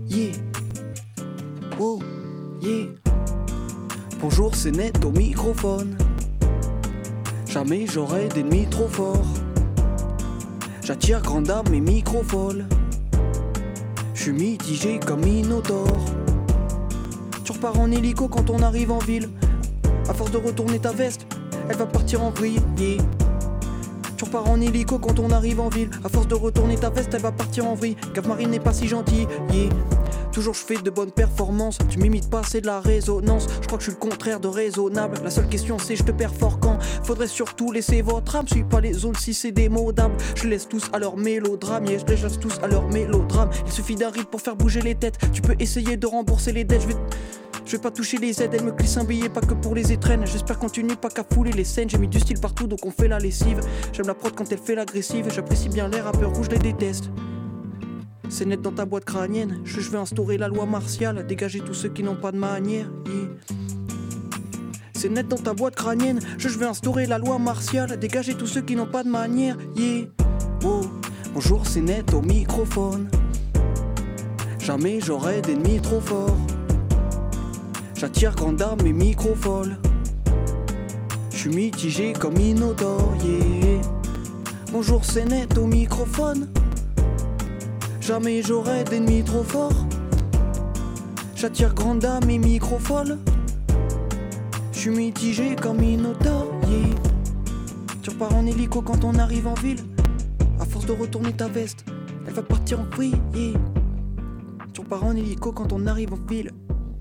yeah. Oh, yeah. Bonjour, c'est Net au microphone. Jamais j'aurai d'ennemis trop forts. J'attire grande dame et micro-folle. J'suis mitigé comme Minotaure. Tu repars en hélico quand on arrive en ville. À force de retourner ta veste, elle va partir en vrille, yeah. Tu repars en hélico quand on arrive en ville. À force de retourner ta veste, elle va partir en vrille. Gave Marine n'est pas si gentille, yeah. Toujours je fais de bonnes performances. Tu m'imites pas, c'est de la résonance. Je crois que je suis le contraire de raisonnable. La seule question c'est je te perds fort quand. Faudrait surtout laisser votre âme. Suis pas les autres si c'est démodable. Je laisse tous à leur mélodrame, yeah. Je les laisse tous à leur mélodrame. Il suffit d'un rythme pour faire bouger les têtes. Tu peux essayer de rembourser les dettes. Je vais pas toucher les aides, elle me glisse un billet, pas que pour les étrennes. J'espère continuer, pas qu'à fouler les scènes. J'ai mis du style partout, donc on fait la lessive. J'aime la prod quand elle fait l'agressive. J'apprécie bien les rappeurs rouges, je les déteste. C'est net dans ta boîte crânienne. Je vais instaurer la loi martiale. Dégager tous ceux qui n'ont pas de manière, yeah. C'est net dans ta boîte crânienne. Je vais instaurer la loi martiale. Dégager tous ceux qui n'ont pas de manière, yeah. Oh, bonjour, c'est Net au microphone. Jamais j'aurai d'ennemis trop forts. J'attire grande dame et micro-folle. J'suis mitigé comme Minotaure, yeah. Bonjour, c'est Net au microphone. Jamais j'aurai d'ennemis trop forts. J'attire grande dame et micro-folle. J'suis mitigé comme Minotaure, yeah. Tu repars en hélico quand on arrive en ville. À force de retourner ta veste, elle va partir en vrille, yeah. Tu repars en hélico quand on arrive en ville.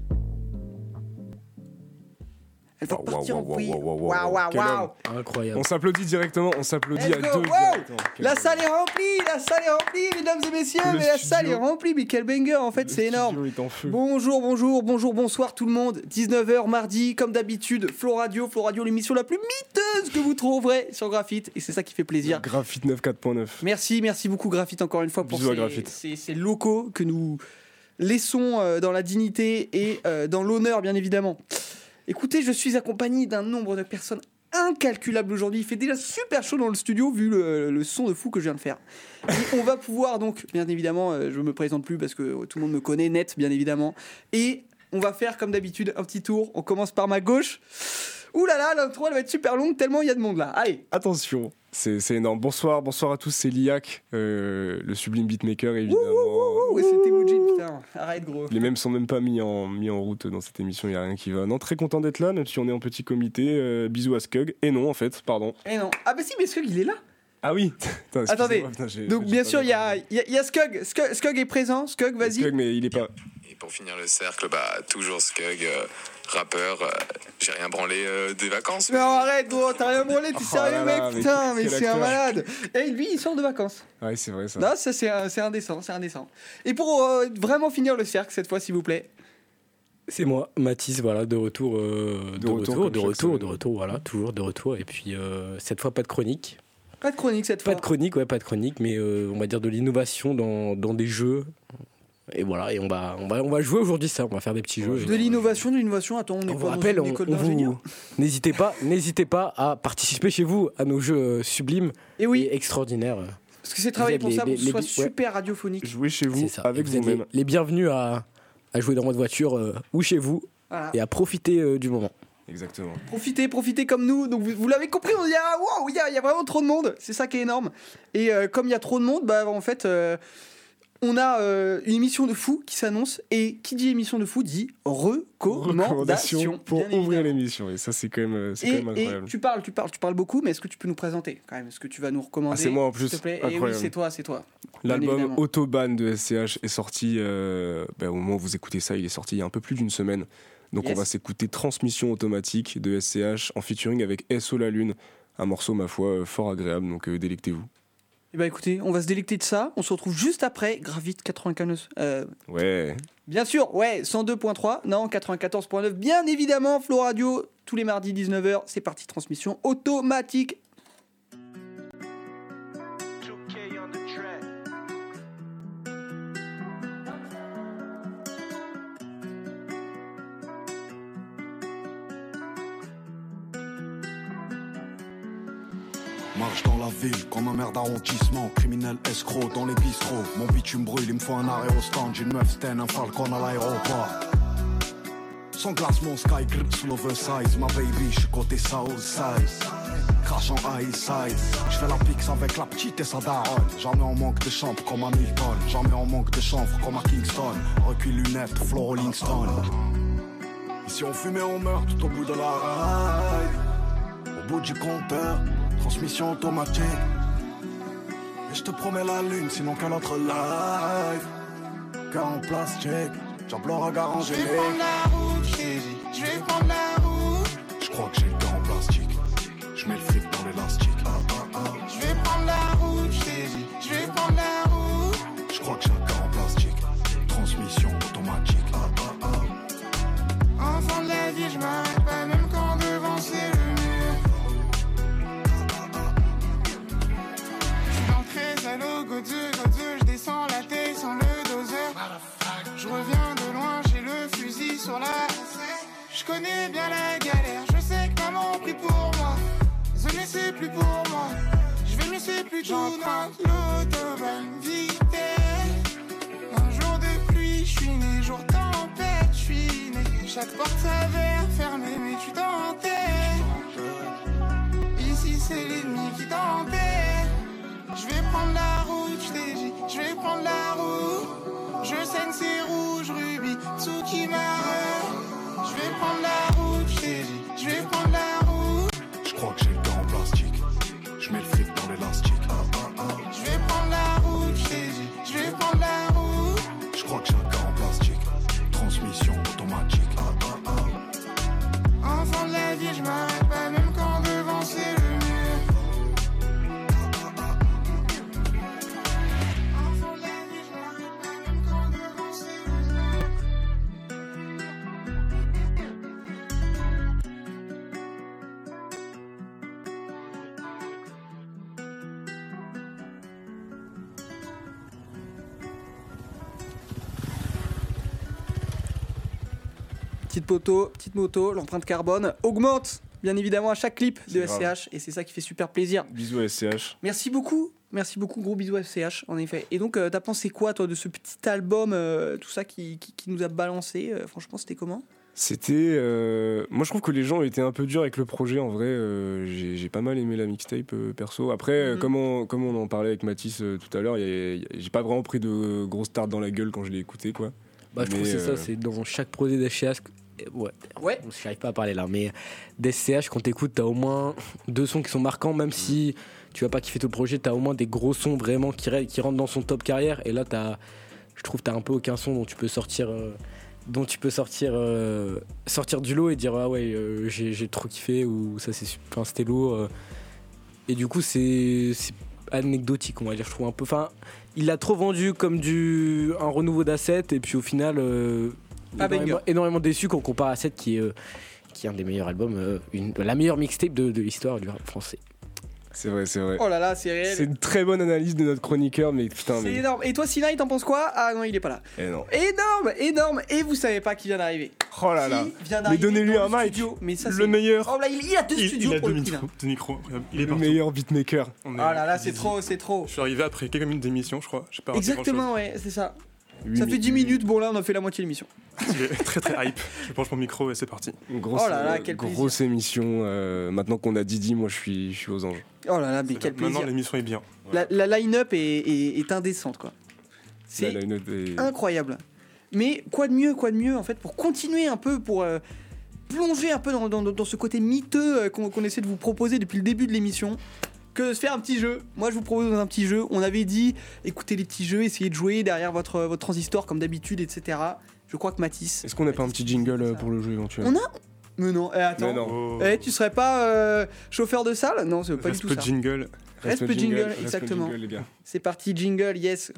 Elle va partir en vrille. Waouh. Incroyable. On s'applaudit directement, on s'applaudit à deux. La salle est remplie, mesdames et messieurs, mais la salle est remplie, mais quel banger en fait, c'est énorme. Bonjour, bonsoir tout le monde, 19h mardi, comme d'habitude, Flow Radio, l'émission la plus miteuse que vous trouverez sur Graphite, et c'est ça qui fait plaisir. Graphite 94.9. Merci beaucoup Graphite encore une fois pour ces locaux que nous laissons dans la dignité et dans l'honneur bien évidemment. Écoutez, je suis accompagné d'un nombre de personnes incalculable aujourd'hui. Il fait déjà super chaud dans le studio vu le son de fou que je viens de faire. Et on va pouvoir donc, bien évidemment, je me présente plus parce que tout le monde me connaît, Net, bien évidemment. Et on va faire comme d'habitude un petit tour. On commence par ma gauche. Ouh là là, l'intro elle va être super longue tellement il y a de monde là. Allez. Attention, c'est énorme. Bonsoir à tous, c'est Liac, le sublime beatmaker évidemment. Et c'était Muji, putain, arrête gros. Les mêmes sont même pas mis en route dans cette émission, il y a rien qui va. Non, très content d'être là, même si on est en petit comité. Bisous à Skug. Et non en fait, pardon. Et non. Ah bah si, mais Skug il est là. Ah oui. Attendez. Donc bien sûr il y a Skug. Skug est présent. Skug, vas-y. Skug mais il est pas. Et pour finir le cercle, toujours Skug, rappeur, j'ai rien branlé des vacances. Non arrête gros, t'as rien branlé, t'es sérieux mec, putain, mais c'est un malade. Et lui il sort de vacances. Ouais c'est vrai ça. Non ça c'est indécent. Et pour vraiment finir le cercle cette fois s'il vous plaît. C'est moi, Mathis, voilà, de retour, voilà, toujours de retour. Et puis cette fois pas de chronique. Pas de chronique cette fois. Pas de chronique, mais on va dire de l'innovation dans des jeux. Et voilà, et on va jouer aujourd'hui ça, on va faire des petits jeux. De l'innovation, attends, on vous rappelle, n'hésitez pas à participer chez vous à nos jeux sublimes et extraordinaires. Parce que c'est travaillé pour ça, pour que ce soit super radiophonique. Jouez chez vous avec vous-même. Les bienvenus à jouer dans votre voiture ou chez vous, voilà. Et à profiter du moment. Exactement. Profitez comme nous. Donc vous l'avez compris, il y a vraiment trop de monde. C'est ça qui est énorme. Et comme il y a trop de monde, en fait, on a une émission de fou qui s'annonce. Et qui dit émission de fou dit recommandation pour ouvrir l'émission. Et ça, c'est quand même incroyable. Et tu parles beaucoup, mais est-ce que tu peux nous présenter quand même? Est-ce que tu vas nous recommander? C'est moi en plus. S'il te plaît. Et oui, c'est toi. L'album Autobahn de SCH est sorti. Au moment où vous écoutez ça, il est sorti il y a un peu plus d'une semaine. Donc on va s'écouter Transmission automatique de SCH en featuring avec SO La Lune, un morceau ma foi fort agréable, donc délectez-vous. Et écoutez, on va se délecter de ça, on se retrouve juste après Graphite 95. Ouais. Bien sûr, 102.3, non 94.9, bien évidemment, Flow Radio, tous les mardis 19h, c'est parti, transmission automatique. Marche dans la ville comme un maire d'arrondissement. Criminel escroc dans les bistrots. Mon bitume brûle, il me faut un arrêt au stand. J'ai une meuf sten, un falcon à l'aéroport. Sans glace, mon sky grip sous l'oversize. Ma baby, j'suis côté Southside. Crash en high side. J'fais la pix avec la petite et sa daronne. Jamais en manque de chambre comme à Milton. Jamais en manque de chanvre comme à Kingston. Recuit lunettes, flow Rolling Stone. Ici on fume et on meurt tout au bout de la ride. Au bout du compteur, transmission automatique. Et je te promets la lune, sinon quel autre live. Car en plastique, diable au regard angélique. Je vais prendre la route, je vais prendre la route. Je crois que j'ai le cœur en plastique. Je mets le fric dans l'élastique. Je vais prendre la route, je vais prendre la route. Je crois que j'ai le cœur en plastique. Transmission automatique. Enfant de la vie, je m'arrête pas même quand devant c'est le mur. Je suis dans le 13 à l'eau, go 2, je descends la tête sans le doseur. Je reviens de loin, j'ai le fusil sur la. Je connais bien la galère, je sais que maman prie pour moi. Désolé c'est plus pour moi, je vais me laisser plus tout. J'emprunte l'autobahn vitesse. Un jour de pluie, je suis né, jour tempête, je suis né. Chaque porte s'avère fermée, mais tu t'entêtes. Ici c'est l'ennemi qui t'entête. Je vais prendre la route, je t'ai dit, je vais prendre la route. Je saigne c'est rouge, rubis, Tsukimare. Je vais prendre la route, je t'ai dit, je vais prendre la route. Je crois que j'ai le cœur en plastique. Je mets le fric dans l'élastique. Je vais prendre la route, je t'ai dit, je vais prendre la route. Je crois que j'ai le cœur en plastique. Transmission automatique. Enfant de la vie, je m'arrête pas même quand devant c'est le mur. Enfant de la vie, je m'arrête pas même quand devant c'est le mur. Petite moto, l'empreinte carbone augmente bien évidemment à chaque clip de C'est SCH et c'est ça qui fait super plaisir. Bisous à SCH. Merci beaucoup, gros bisous à SCH en effet. Et donc t'as pensé quoi toi de ce petit album, tout ça qui nous a balancé, franchement c'était comment ? C'était. Moi je trouve que les gens étaient un peu durs avec le projet en vrai. J'ai pas mal aimé la mixtape perso. Après, comme on en parlait avec Mathis tout à l'heure, j'ai pas vraiment pris de grosses tartes dans la gueule quand je l'ai écouté quoi. Bah, je trouve que c'est ça, c'est dans chaque projet d'SCH. Ouais. J'arrive pas à parler là, mais d'SCH, quand t'écoutes, t'as au moins 2 sons qui sont marquants, même si tu vas pas kiffer tout le projet, t'as au moins des gros sons vraiment qui rentrent dans son top carrière. Et là, je trouve que t'as un peu aucun son dont tu peux sortir. Sortir du lot et dire ah ouais j'ai trop kiffé ou ça c'était lourd et du coup c'est anecdotique on va dire je trouve un peu il l'a trop vendu comme un renouveau d'A7 et puis au final énormément déçu quand on compare à A7 qui est un des meilleurs albums la meilleure mixtape de l'histoire du rap français. C'est vrai. Oh là là, c'est réel. C'est une très bonne analyse de notre chroniqueur, mais putain. C'est énorme. Et toi, Sina, il t'en pense quoi ? Ah non, il est pas là. Énorme. Et vous savez pas qui vient d'arriver. Oh là là. Mais donnez-lui un mic. Mais ça, le meilleur. Oh là, il a 2 studios pour le coup. deux micros. Il est Le partout. meilleur beatmaker. Oh là là, c'est trop. Je suis arrivé après quelques minutes d'émission, je crois. J'ai pas raté Exactement, ouais, c'est ça. 8 Ça fait 10 minutes, bon là on a fait la moitié de l'émission. Il est très très hype. Je branche mon micro et c'est parti. Grosse, Oh là là, quel grosse émission. Maintenant qu'on a Didi, moi je suis aux anges. Oh là là, mais quel plaisir. Maintenant l'émission est bien. La line-up est indécente quoi. C'est incroyable. Mais quoi de mieux en fait pour continuer un peu, pour plonger un peu dans ce côté miteux qu'on essaie de vous proposer depuis le début de l'émission, que de se faire un petit jeu. Moi je vous propose un petit jeu. On avait dit écoutez les petits jeux, essayez de jouer derrière votre transistor comme d'habitude, etc. Je crois que Mathis... Est-ce qu'on n'a pas un petit jingle pour le jeu éventuellement ? On a... Mais non, attends. Mais non. Oh. Tu serais pas chauffeur de salle ? Non, c'est pas du tout ça. Jingle. Respect jingle, exactement. Jingle, les gars. C'est parti, jingle, yes.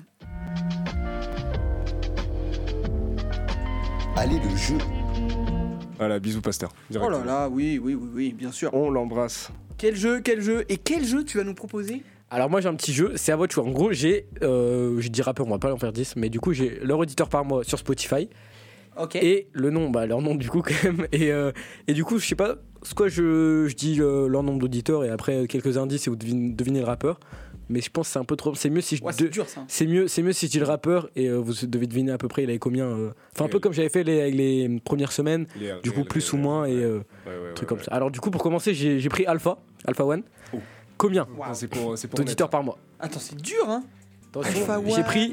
Allez, le jeu. Voilà, bisous Pasteur. Oh là là, oui, bien sûr. On l'embrasse. Quel jeu ? Et quel jeu tu vas nous proposer ? Alors moi j'ai un petit jeu, c'est à votre choix. En gros j'ai 10 rappeurs, on va pas en faire 10, mais du coup j'ai leur auditeur par mois sur Spotify. Ok. Et le nom, leur nom du coup quand même. Et du coup, je sais pas, soit je dis leur nombre d'auditeurs et après quelques indices et vous devinez le rappeur. Mais je pense que c'est un peu trop. C'est mieux si je Ouais, c'est dur ça. c'est mieux si je dis le rappeur et vous devez deviner à peu près il avait combien. Enfin un peu comme j'avais fait avec les premières semaines. Du coup plus ou moins et trucs comme ça. Alors du coup pour commencer j'ai pris Alpha One. Oh. Combien C'est pour d'auditeurs par mois? Attends, c'est dur hein. Attention, Alpha j'ai One. pris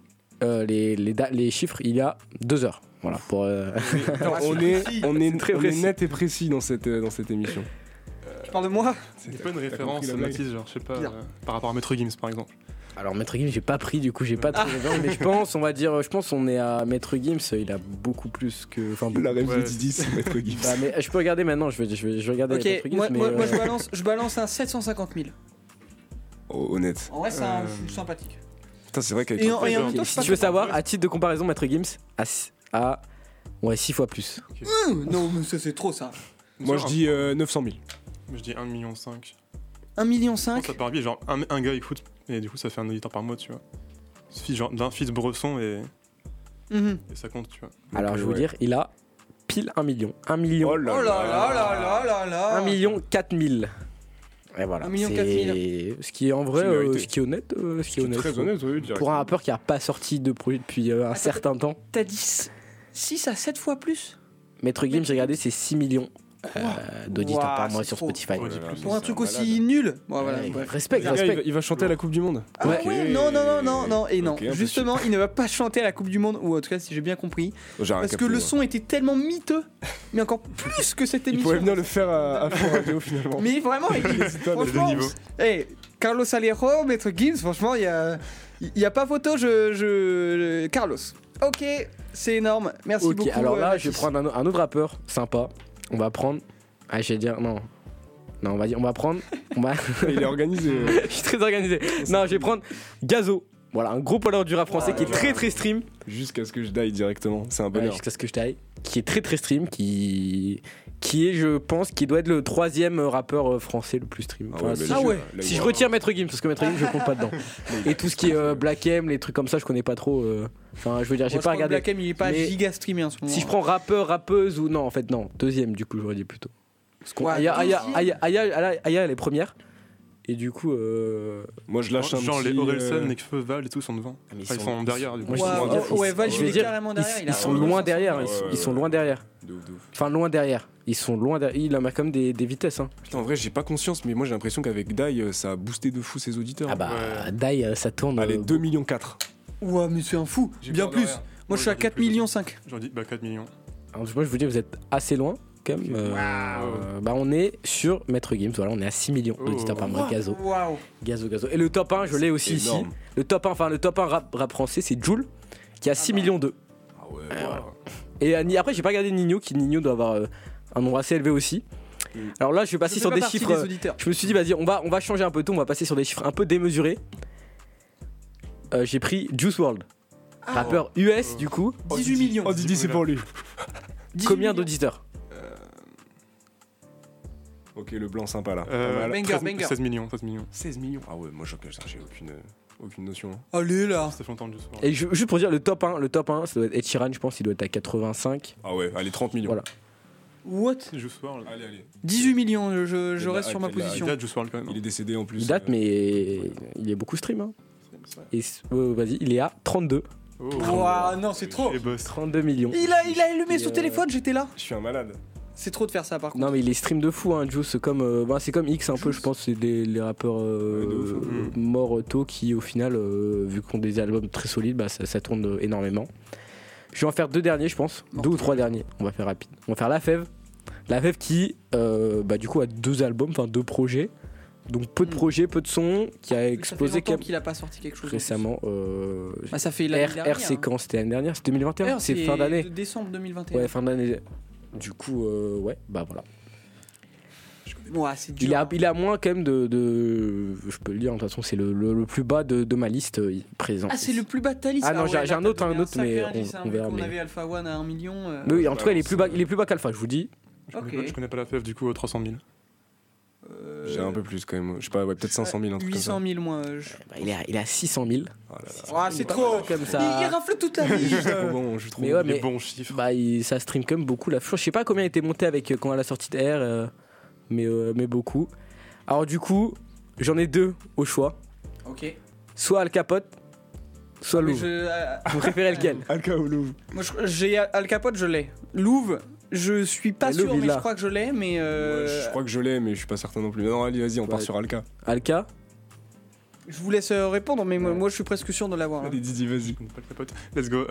les chiffres il y a 2 heures. Voilà pour. on est très précis. net et précis dans cette émission. Tu parles de moi? C'est pas une référence, compris la blague. Mathis, genre, je sais pas, Bien. par rapport à Maître Gims par exemple. Alors Maître Gims j'ai pas pris du coup j'ai pas trouvé mais je pense on est à Maître Gims il a beaucoup plus que enfin beaucoup. La rêve de Ouais. Didi, c'est Maître Gims. Bah, mais je peux regarder maintenant je vais regarder Ok, Maître Gims moi, mais, moi, je balance un 750 000. Oh, honnête. En vrai, c'est un fou sympathique. Putain, c'est vrai qu'avec Et en même temps, je si sais tu veux pas savoir à titre de comparaison Maître Gims à ouais 6 fois plus. non, mais ça, c'est trop ça. moi je dis 900 000. Moi je dis 1,5 million. 1,5 million. Ça part bien, genre un gars écoute, et du coup ça fait un auditeur par mois, tu vois. Il suffit genre d'un fils Bresson et ça compte, tu vois. Alors je vais vous ouais. dire il a pile 1 million. 1 million. Oh Oh là là là là là là. 1 million 4 000. Et voilà. 1 million 4 000. Ce qui est en vrai, C'est mérité. ce qui est honnête. Très je honnête, oui. trouve. Pour un rappeur qui a pas sorti de projet depuis un certain temps. T'as dit 6 à 7 fois plus? Maître Gims, j'ai regardé, c'est 6 millions d'auditeurs Ouah, par mois c'est sur trop. Spotify. Ouais, dis plus. Pour un C'est truc un aussi nul. Bon, voilà. Ouais, bref. respect, Le gars, respect. il va chanter à la Coupe du Monde. Ah Ouais. ouais, non, et non. Ok, un peu Justement, il ne va pas chanter à la Coupe du Monde, ou en tout cas, si j'ai bien compris. J'ai rien Parce que capté, le moi. son était tellement miteux, mais encore plus que cette Il émission. pourrait venir le faire à Fort Radio finalement. Mais vraiment, franchement, niveau. hey, Carlos Alejo, Maître Gims, franchement, il y a pas photo, Carlos. Ok, c'est énorme. Merci Ok, beaucoup. alors là, Mathis. je vais prendre un autre rappeur sympa. On va prendre. Ah, je vais dire. Non, on va prendre. Il est organisé. Je suis très organisé. Non, je vais prendre Gazo. Voilà, un gros polar du rap français qui est très très stream. Jusqu'à ce que je die directement. C'est un Ouais, bonheur. jusqu'à ce que je taille. Qui est très très stream. Qui est, je pense, qui doit être le 3e rappeur français le plus stream. Enfin, si si je retire Maître Gims, parce que Maître Gims, je compte pas dedans. Et tout ce qui est Black M, les trucs comme ça, je connais pas trop. Enfin, je veux dire, j'ai Moi, je pas crois que regardé. Black M, il est pas Mais giga streamé en ce moment. Si je prends rappeur, rappeuse ou non, en fait, non. 2e, du coup, j'aurais dit plutôt. Parce qu'on- Ouais, Aya, elle est première. Et du coup. Moi je lâche un Genre petit. les Orelsan, Nekfeu, Val et tout sont devant. mais Enfin, ils sont derrière du coup. Moi, je Wow, dis- ouais, Val, je il vais est dire, carrément derrière. Ils sont loin derrière. Ils sont loin derrière. De ouf, de ouf. Enfin, loin derrière. Ils sont loin derrière. Il a quand même des vitesses. Hein. Putain, en vrai, j'ai pas conscience, mais moi j'ai l'impression qu'avec Die, ça a boosté de fou ses auditeurs. Ah bah, Dai, ça tourne. Allez, 2,4 millions. Ouais, mais c'est un fou. J'ai Bien peur plus. derrière. Moi, je suis à 4 millions 5. J'en dis 4 millions. Alors, moi, je vous dis, vous êtes assez loin. Quand même. Bah, on est sur Maître Gims. Voilà, on est à 6 millions d'auditeurs par mois. Gazo. Waouh. Gazo. Et le top 1, je l'ai aussi ici. énorme. Le top 1 rap français, c'est Jul, qui a 6 millions 2. Ah ouais, voilà. Et après, j'ai pas regardé Nino, qui Nino doit avoir un nombre assez élevé aussi. Alors là, je vais passer sur des chiffres. Je me suis dit, vas-y, on va changer un peu tout, on va passer sur des chiffres un peu démesurés. J'ai pris Juice WRLD, rappeur US du coup. 18 millions. Oh, Didi, c'est pour lui. 18 Combien millions. d'auditeurs? Ok, le blanc sympa là. Banger. 16 millions. 16 millions. Ah ouais, moi j'ai aucune notion. hein. Allez là. Ça fait longtemps que je sois. Et juste pour dire, le top 1, ça doit être Ed Sheeran, je pense, il doit être à 85. Ah ouais, allez, 30 millions. Voilà. What? Juice WRLD. Allez. 18 millions, je Il a- reste sur ma il a- position. Il y a Juice WRLD quand même. Il est décédé en plus. Il date, mais il est beaucoup stream. Hein. Et vas-y, il est à 32. Oh. Ouah, non, c'est trop. Et boss. 32 millions. Il a allumé son téléphone, j'étais là. Je suis un malade. C'est trop de faire ça par contre. Non, mais il est stream de fou, hein, Juice. C'est comme X un peu, je pense. C'est les rappeurs de ouf. morts tôt qui, au final, vu qu'on a des albums très solides, bah, ça tourne énormément. Je vais en faire 2 derniers, je pense. 2 ou 3 derniers. On va faire rapide. On va faire La Fève. La Fève qui, du coup, a 2 albums, enfin 2 projets. Donc peu de projets, peu de sons, qui a explosé quand qu'il a pas sorti quelque chose récemment. Bah, ça fait l'année dernière. c'est quand? C'était l'année dernière? C'est 2021? R, C'est fin d'année. Décembre 2021. Ouais, fin d'année. Du coup, ouais, bah voilà. Ouais, c'est dur. Il a moins quand même de. Je peux le dire, de toute façon, c'est le plus bas de ma liste présent. Ah, c'est le plus bas de ta liste. Ah non, ouais, j'ai là, un t'as autre, donné mais sacré indice, on verra. On mais- avait Alpha One à 1 million. Mais oui, en tout cas, il est plus bas qu'Alpha, je vous dis. Je connais pas la fève du coup 300 000. J'ai un peu plus quand même. Je sais pas, ouais, peut-être 500 000, un truc 800 000 moins. Il est à 600 000. Oh là là. Ah, c'est trop. Comme ça. Il rafle toute la vie. Je suis trop bon, je suis trop Mais bon. ouais, Les mais bons chiffres. bah, ça stream quand même beaucoup. Je sais pas combien il était monté avec quand elle a sorti de R, mais beaucoup. Alors du coup, j'en ai deux au choix. Ok. Soit Al Capote, soit Louvre. Vous préférez lequel? Alka ou Louvre? Moi, j'ai Al Capote, je l'ai. Louvre, je suis pas Mais sûr, Louvre, il mais l'a. je crois que je l'ai. Mais Je crois que je l'ai, mais je suis pas certain non plus. Non, allez, vas-y, on part Ouais. sur Alka. Alka? je vous laisse répondre, mais moi, je suis presque sûr de l'avoir. là. Allez, Didi, vas-y. Je connais pas le capote. Let's go.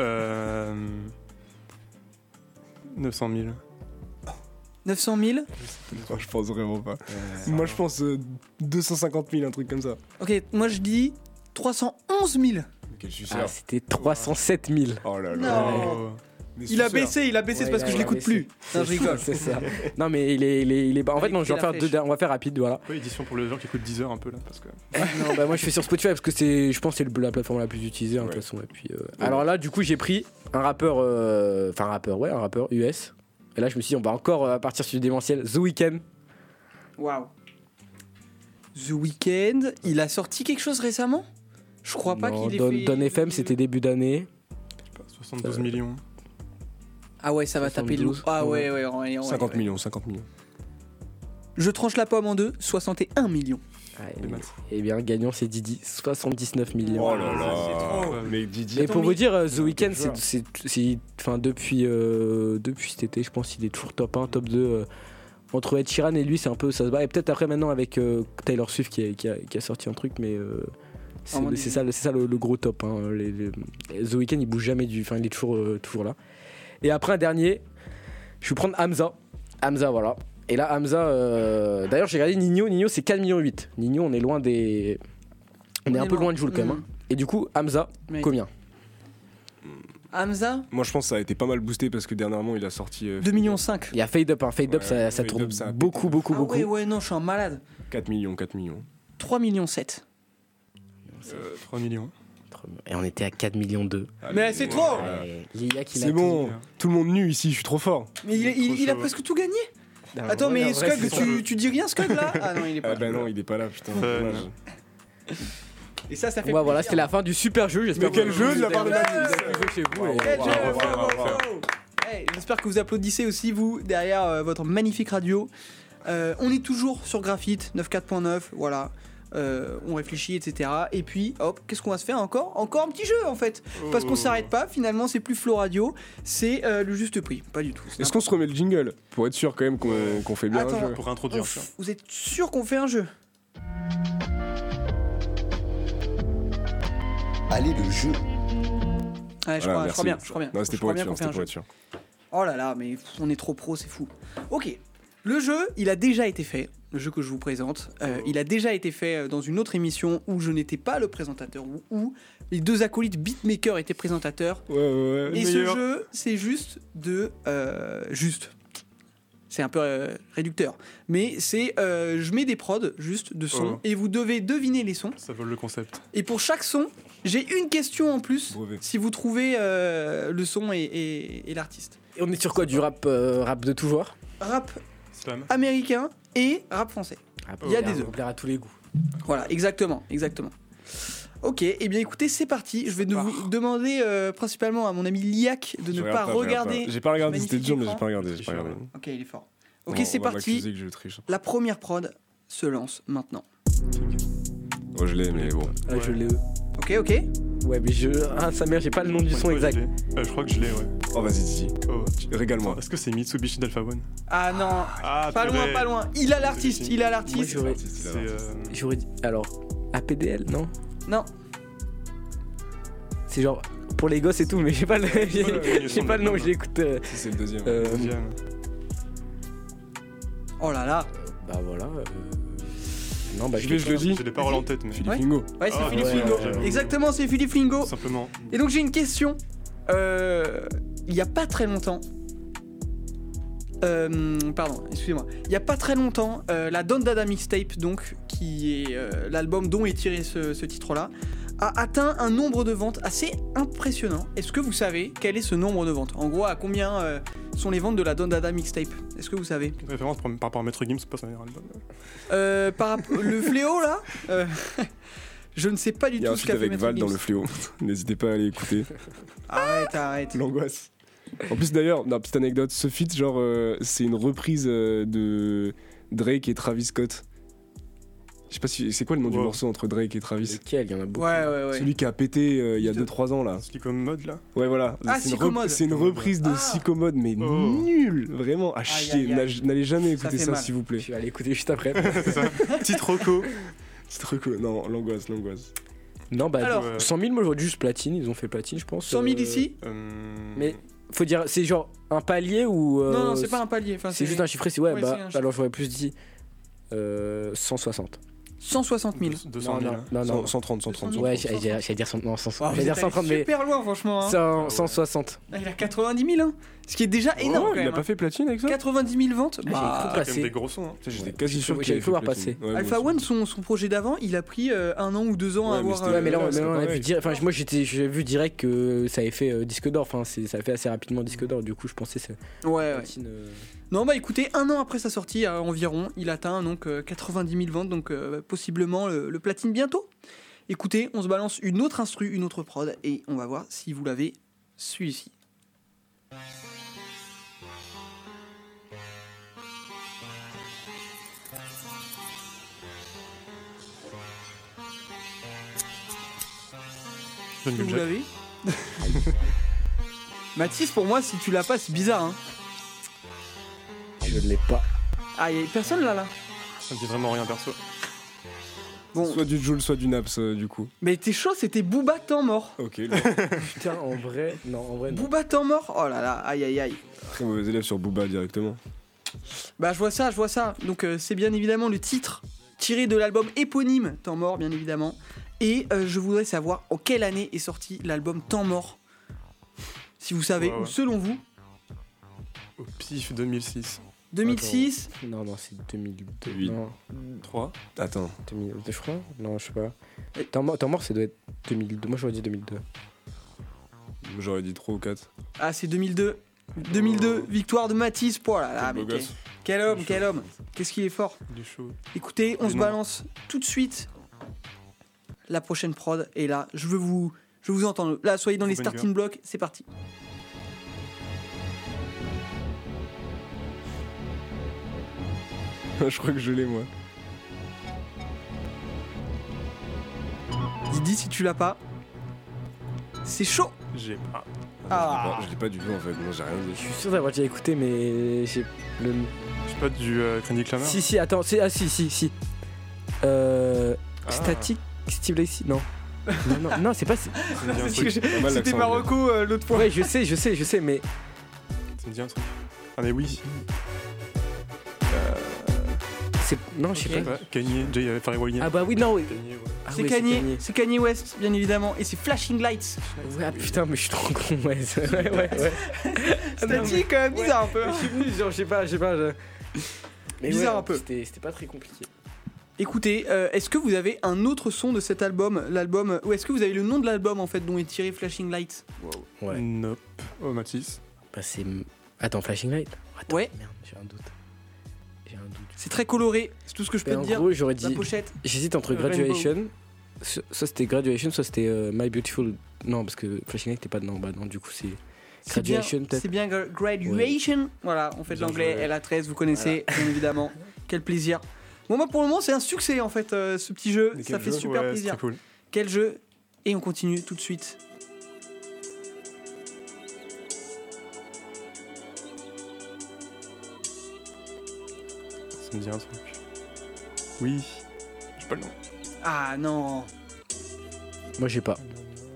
900 000. 900 000. Moi, je pense vraiment pas. Moi, je pense 250 000, un truc comme ça. Ok, moi je dis 311 000. Quel suceur. Ah, c'était 307 000. Oh là là. Non. Mais Il a suceur. baissé, c'est Ouais, parce que je il a l'écoute baissé. plus. Non, je rigole. C'est ça. Non, mais il est bas. En fait, non, je vais en faire deux. On va faire rapide, voilà. Ouais, édition pour les gens qui écoutent 10 heures un peu là. Parce que... Non, bah moi je fais sur Spotify parce que je pense que c'est la plateforme la plus utilisée, hein, de toute façon. Et puis, alors là, du coup, j'ai pris un rappeur, un rappeur US. Et là, je me suis dit, on va encore partir sur du démentiel. The Weeknd. Waouh. The Weeknd, il a sorti quelque chose récemment? Je crois pas Non, qu'il ait Don, fait. Don FM, c'était début d'année. Je sais pas, 72 millions. Ah ouais, ça va taper le loup. 72. Ah ouais. 50 millions, 50 millions. Je tranche la pomme en deux, 61 millions. Les maths. Et bien, gagnant, c'est Didi, 79 millions. Oh là là. c'est trop. Mais Didi. Et pour vous dire, The Weeknd, joueur. enfin, depuis cet été, je pense qu'il est toujours top 1, top 2. Entre Ed Sheeran et lui, c'est un peu, ça se bat. Et peut-être après, maintenant, avec Taylor Swift qui a sorti un truc, mais c'est ça le gros top. Hein. The Weeknd, il bouge jamais il est toujours là. Et après, un dernier, je vais prendre Hamza. Hamza, voilà. Et là, Hamza, d'ailleurs, j'ai regardé Nino, c'est 4,8 millions. Nino, on est loin des. On est un peu loin de Jul quand même. Hein. Et du coup, Hamza, Mais- combien? Hamza, Moi, je pense que ça a été pas mal boosté parce que dernièrement, il a sorti 2,5 millions. Il y a Fade Up, hein. Fade Up, Ouais, ça Fade tourne Up, ça a pété. beaucoup. Ah ouais, non, je suis un malade. 4 millions, 4 millions. 3,7 millions. 3 millions. Et on était à 4,2 millions. Mais c'est trop. Liac, il a C'est bon, tout. tout le monde nu ici, je suis trop fort. Mais il a presque tout gagné. tout. Attends, mais En vrai, Skug, c'est tu dis rien, Skug là? Ah non, il est pas Ah là. bah non, il est pas là, putain. Fun. dommage. Et ça fait. Ouais, voilà, plaisir. c'était la fin du super jeu. J'espère Mais quel que jeu vous de la part de avez Manu. joué chez vous. et- Quel Wow, jeu, wow, wow, wow, wow, wow. Hey, j'espère que vous applaudissez aussi, vous, derrière votre magnifique radio. On est toujours sur Graphite 94.9, voilà. On réfléchit, etc. Et puis, hop, qu'est-ce qu'on va se faire encore? Encore un petit jeu, en fait. Parce qu'on s'arrête pas, finalement, c'est plus Flow Radio, c'est le juste prix. Pas du tout. c'est Est-ce qu'on se remet le jingle pour être sûr quand même qu'on fait bien Attends. un jeu? Pour introduire ça. Vous êtes sûr qu'on fait un jeu? Allez, le jeu. Ouais, je Voilà, crois merci. bien, je crois bien. Non, c'était Je pour crois être bien sûr, qu'on fait c'était un pour jeu. être sûr. Oh là là, mais on est trop pro, c'est fou. Ok, le jeu, il a déjà été fait. Le jeu que je vous présente, il a déjà été fait dans une autre émission où je n'étais pas le présentateur, où les deux acolytes beatmakers étaient présentateurs. Ouais. Et ce jeu, c'est juste de... juste. C'est un peu réducteur. Mais c'est... je mets des prods, juste, de sons, Oh. et vous devez deviner les sons. Ça vole le concept. Et pour chaque son, j'ai une question en plus, Brevet. si vous trouvez le son et l'artiste. Et on est sur quoi? Du rap de tout genre? Rap Slam. américain et rap français. Il y a des deux. On plaira à tous les goûts. Voilà, exactement. Ok, et bien écoutez, c'est parti. Je vais vous demander principalement à mon ami Liac de ne pas regarder. J'ai pas regardé, c'était magnifique dur, mais j'ai écran. pas regardé. J'ai pas regardé. Ok, il est fort. Ok, Bon, c'est on va parti. m'accuser que je triche. La première prod se lance maintenant. Oh, je l'ai, mais bon. Ah, Ouais. je l'ai. Ok. Ouais, mais sa mère, j'ai pas le nom du son Ouais, exact. je crois que je l'ai, ouais. Oh, vas-y, Didi. Oh. Régale-moi. Est-ce que c'est Mitsubishi d'Alpha One? Ah non, Ah, pas purée. loin, pas loin. Il a l'artiste, il a Moi, l'artiste. C'est j'aurais dit. Alors, APDL, non? Non, C'est genre pour les gosses et tout, mais j'ai pas le, j'ai pas le nom, je l'écoute. Si, c'est le deuxième. deuxième. oh là là. Bah voilà. Non, bah Je le dis. J'ai les paroles en tête, mais Philippe Ouais. Lingo. Ouais, c'est Ah, Philippe ouais, Lingo. ouais. Exactement, c'est Philippe Lingo. tout simplement. Et donc j'ai une question. Il y a pas très longtemps, Pardon, excusez-moi. Il y a pas très longtemps, la Don Dada Mixtape, donc, qui est l'album dont est tiré ce titre-là, a atteint un nombre de ventes assez impressionnant. Est-ce que vous savez quel est ce nombre de ventes ? En gros, à combien sont les ventes de la Don Dada Mixtape ? Est-ce que vous savez ? Référence par rapport à Maître Gims, c'est pas son meilleur album. Le Fléau, là je ne sais pas du Il y a tout un ce feat qu'a fait avec Maître Val dans Gims. le Fléau. N'hésitez pas à aller écouter. Arrête. L'angoisse. En plus d'ailleurs, petite anecdote, ce feat, genre, c'est une reprise de Drake et Travis Scott. Je sais pas si c'est quoi le nom du morceau entre Drake et Travis. Lequel ? Il y en a beaucoup. Ouais. Celui qui a pété il y a 2-3 ans là. Celui comme mode là. Ouais voilà. Ah, c'est Psychomode. C'est une reprise de Psychomode mais nulle, vraiment à chier. Aïe. N'allez jamais Ça écouter fait ça mal. s'il vous plaît. Je vais aller écouter juste après. C'est ça. Petit troco. C'est trop cool. Non, l'angoisse. Non, bah, Alors, 100 000, moi j'aurais dit juste platine. Ils ont fait platine, je pense. 100 000 ici ? Mais faut dire, c'est genre un palier ou. Non, c'est pas un palier. Enfin, C'est juste un chiffré, c'est ouais, Ouais, bah. c'est un chiffre. Alors j'aurais plus dit 160. 160 000. 200 000. Non. 130. Ouais, j'allais dire 100, non, 100, Oh, j'allais dire 130, mais. super loin, franchement. Hein. 160. Ah, il a 90 000, hein. Ce qui est déjà énorme. Oh, quand il a même, pas hein. fait platine avec ça 90 000 ventes. j'ai Bah, cru Quand même passer. des gros sons. Hein. J'étais quasi sûr qu'il j'avais avait cru fait voir platine. passer. Ouais, moi Alpha aussi. One, son projet d'avant, il a pris 1 an ou 2 ans à Ouais, mais avoir. c'était- Ouais, mais là, c'est on pas a vu pareil. direct. Enfin, moi, j'ai vu direct que ça avait fait disque d'or. Enfin, ça a fait assez rapidement disque d'or. Du coup, je pensais c'est Ouais. platine. Non, bah écoutez, 1 an après sa sortie, environ, il atteint donc 90 000 ventes, donc possiblement le platine bientôt. Écoutez, on se balance une autre instru, une autre prod, et on va voir si vous l'avez, celui-ci. John Vous Jack. l'avez Mathis, pour moi, si tu l'as pas, c'est bizarre. Hein. Je l'ai pas. Ah, y a personne là. Ça me dit vraiment rien perso. Bon, Soit du Joule, soit du Naps du coup. mais t'es chaud, c'était Booba temps mort. Ok. Putain, en vrai, non. Booba temps mort. Oh là là, aïe. Très mauvais élève sur Booba directement. Bah je vois ça. Donc c'est bien évidemment le titre tiré de l'album éponyme Temps mort, bien évidemment. Et je voudrais savoir en quelle année est sorti l'album Temps mort. Si vous savez, Ouais. ou selon vous, Au pif 2006. 2006. Non, c'est 2002. Oui. Non, 3. Attends. 2002, je crois. Non, je sais pas. Temps mort, ça doit être 2002. Moi, j'aurais dit 2002. J'aurais dit 3 ou 4. Ah, c'est 2002. 2002, victoire de Mathis. Oh là là, Quel mais beau gosse. quel homme. Qu'est-ce qu'il est fort. Il est chaud. Écoutez, on Mais se non. balance tout de suite la prochaine prod. Et là, je veux vous entendre. Là, soyez dans les Banger. starting blocks. C'est parti. Je crois que je l'ai moi. Didi, si tu l'as pas, c'est chaud. J'ai pas. Ah. Je l'ai pas du tout en fait. Non, j'ai rien Je dit. suis sûr d'avoir déjà écouté, mais j'ai le. J'ai pas du Kendrick Lamar. Si, attends, si. Static, Steve Lacy, non. Non, c'est pas. Ça me dit un truc. Pas mal C'était l'accent Marocco l'autre fois. Ouais, je sais, mais. Ça me dit un truc. Ah mais oui. C'est. Non, je sais Ok. pas. Ouais, Kanye, Jay, Pharrell Williams. Ah bah oui, non, oui. Kanye, ouais. Ah C'est ouais, C'est Kanye West, bien évidemment. Et c'est Flashing Lights. Ouais, ah, putain, mais je suis trop con, ouais. Ouais. Statique, bizarre un peu. Je suis venu, genre, je sais pas. Mais Bizarre ouais, un peu. C'était pas très compliqué. Écoutez, est-ce que vous avez un autre son de cet album, ou est-ce que vous avez le nom de l'album en fait dont est tiré Flashing Lights? Ouais. Nope. Oh Mathis. Bah c'est. Attends, Flashing Light. Attends, Ouais. Merde, j'ai un doute. C'est très coloré, c'est tout ce que je peux Mais te en dire. gros, j'aurais La dit. pochette. J'hésite entre Rainbow. Graduation. Soit c'était Graduation, soit c'était My Beautiful. Non, parce que Flashing Light t'es pas dedans. Bah non, du coup c'est. C'est bien, Graduation peut-être. c'est bien Graduation. Voilà, on fait de Bien l'anglais. joué. LA13, vous connaissez, bien évidemment. Quel plaisir. Bon, moi pour le moment, c'est un succès en fait, ce petit jeu. Mais Ça quel fait jeu super Ouais, c'est plaisir. très cool. Quel jeu. Et on continue tout de suite. Ça me dit un truc. Oui. J'ai pas le nom. Ah non. Moi j'ai pas.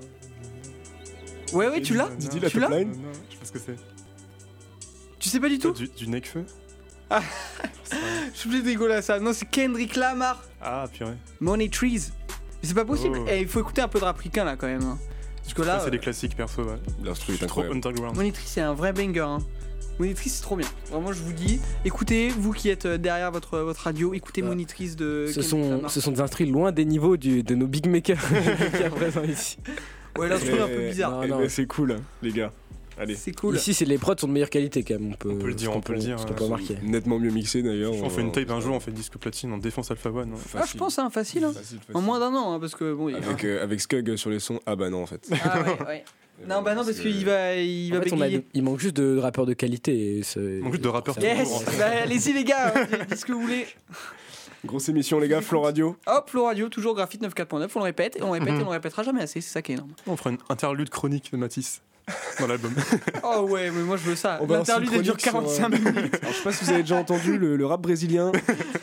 Ouais, tu l'as Didi, la Tu l'as top line. Non, je sais pas ce que c'est. Tu sais pas du tout? Du Nekfeu. Je suis obligé de rigoler à ça. Non, c'est Kendrick Lamar. Ah purée. Money Trees. Mais c'est pas possible. Oh. Il faut écouter un peu de rap ricain là quand même. Hein. Parce que Ça là, c'est des classiques perso. Ouais. L'instru Je est suis trop incroyable. underground. Money Trees c'est un vrai banger. Hein. Monitrice, c'est trop bien. Vraiment, je vous dis, écoutez, vous qui êtes derrière votre radio, écoutez Monitrice de. Ce sont des instruments loin des niveaux de nos big makers qui sont présents ici. Ouais, l'instru est un peu bizarre. Non, c'est cool, les gars. Allez. C'est cool. Ici, les prods sont de meilleure qualité quand même. On peut le dire, on peut le dire. Ce qu'on peut remarquer. Nettement mieux mixé d'ailleurs. On fait une tape un jour, on fait disque platine, on défonce Alpha One. Ah, je pense, facile. Facile. En moins d'un an, parce que bon. Avec Skug sur les sons, ah bah non en fait. Ah ouais. Non, bah non, parce qu'il va En fait, bégayer. il manque juste de rappeurs de qualité. Il manque juste de rappeurs. Yes, bah, allez-y les gars, dites ce que vous voulez. Grosse émission les gars, Flow Radio. Hop, Flow Radio, toujours Graphite 94.9, on le répète, et on répète, et on le répétera jamais assez, c'est ça qui est énorme. On fera une interlude chronique de Matisse dans l'album. Oh ouais, mais moi je veux ça. On balance L'interlude une elle dure chronique 45 minutes. Alors, je sais pas si vous avez déjà entendu le rap brésilien.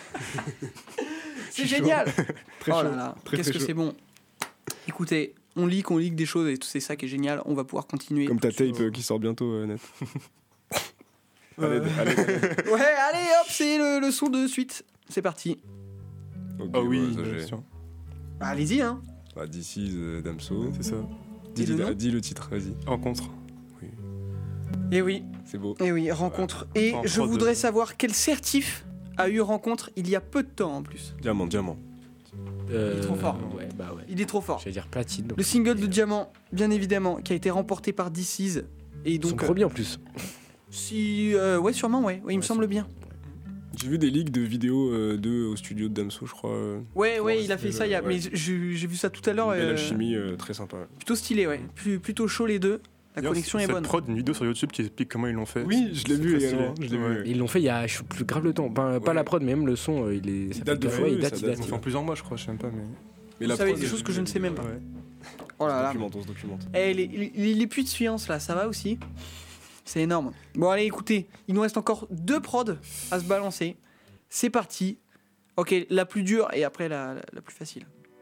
C'est génial. Très Oh chaud. là là, qu'est-ce que chaud. c'est bon. Écoutez, on leak des choses et tout, c'est ça qui est génial, on va pouvoir continuer. Comme ta tape qui sort bientôt, Net. Allez. Ouais, allez hop, c'est le son de suite. C'est parti. Ok, Ah oui, ouais, ça, bien j'ai- sûr. Bah, allez-y hein. Bah, This is Damso. C'est ça. Et le nom Dis le titre, vas-y. Rencontre. Et oui, C'est beau. rencontre. Et En je prod. voudrais savoir quel certif a eu rencontre il y a peu de temps en plus. Diamant. Il est trop fort. Ouais, bah ouais. Il est trop fort. J'allais dire platine. Le single de Diamant, bien évidemment, qui a été remporté par DC's. Et Son donc, premier en plus. ouais, sûrement, ouais, il me semble bien. J'ai vu des leaks de vidéos au studio de Damso, je crois. Ouais, il a fait ça, ouais. mais j'ai vu ça tout à l'heure. Belle alchimie, très sympa. Plutôt stylé, ouais. Plutôt chaud les deux. La D'ailleurs, connexion est cette bonne. prod, une vidéo sur YouTube qui explique comment ils l'ont fait. Oui, je l'ai C'est vu très également. stylé. Je l'ai vu. Ils l'ont fait il y a plus grave le temps. Pas Ouais. la prod, mais même le son, il est. Il date de fou, ouais, ça il date. Ils l'ont fait en plusieurs mois, je crois, je sais même pas. Mais Vous savez prod, des choses que je ne sais même pas. ouais. Oh là là. On se documente. Eh, les puits de science là, ça va aussi. C'est énorme. Bon, allez, écoutez, il nous reste encore 2 prods à se balancer. C'est parti. Ok, la plus dure et après la plus facile.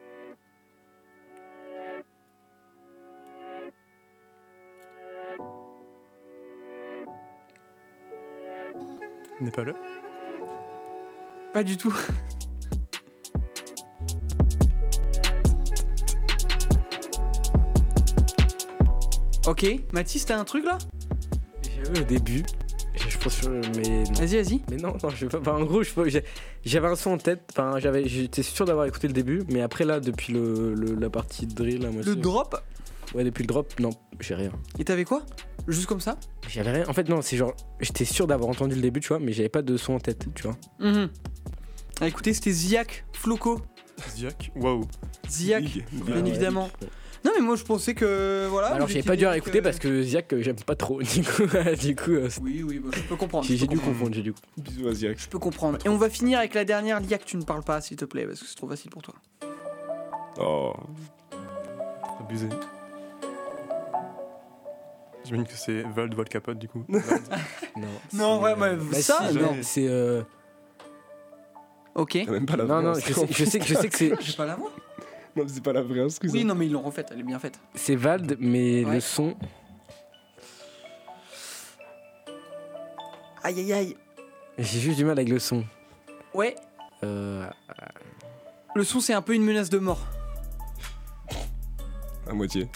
Il n'est pas là. Pas du tout. Ok, Mathis, t'as un truc là? J'avais au début. Je pense mais. Vas-y. Mais non, je veux pas. Enfin, en gros, j'avais un son en tête. Enfin, j'étais sûr d'avoir écouté le début, mais après là, depuis la partie de drill, là, moi. Le drop? Ouais, depuis le drop, non, j'ai rien. Et t'avais quoi? Juste comme ça? J'avais rien. En fait, non, c'est genre, j'étais sûr d'avoir entendu le début, tu vois, mais j'avais pas de son en tête, tu vois. Ah, écoutez, c'était Ziak, Floco. Ziak, waouh. Ziak, Big. bien évidemment. Non, mais moi je pensais que. Voilà. Alors, vous j'avais étiez pas dû à des écouter mecs, parce que Ziak, j'aime pas trop. Du coup, Oui, bah, je peux comprendre. j'ai dû confondre, j'ai dû. Bisous à Ziak. Je peux comprendre. Et on va finir avec la dernière, Lia, que tu ne parles pas, s'il te plaît, parce que c'est trop facile pour toi. Oh. Abusé. J'imagine que c'est Vald Capote du coup. Non. Non, ouais, mais Bah, ça, si, non. C'est. Ok. T'as même pas la Non, vraie non, instru. je sais que c'est. J'ai pas la voix. Non, c'est pas la vraie instru. Oui, non, mais ils l'ont refaite, elle est bien faite. C'est Vald, mais Ouais. le son. Aïe, aïe, aïe. J'ai juste du mal avec le son. Ouais, Euh, le son, c'est un peu une menace de mort. À moitié.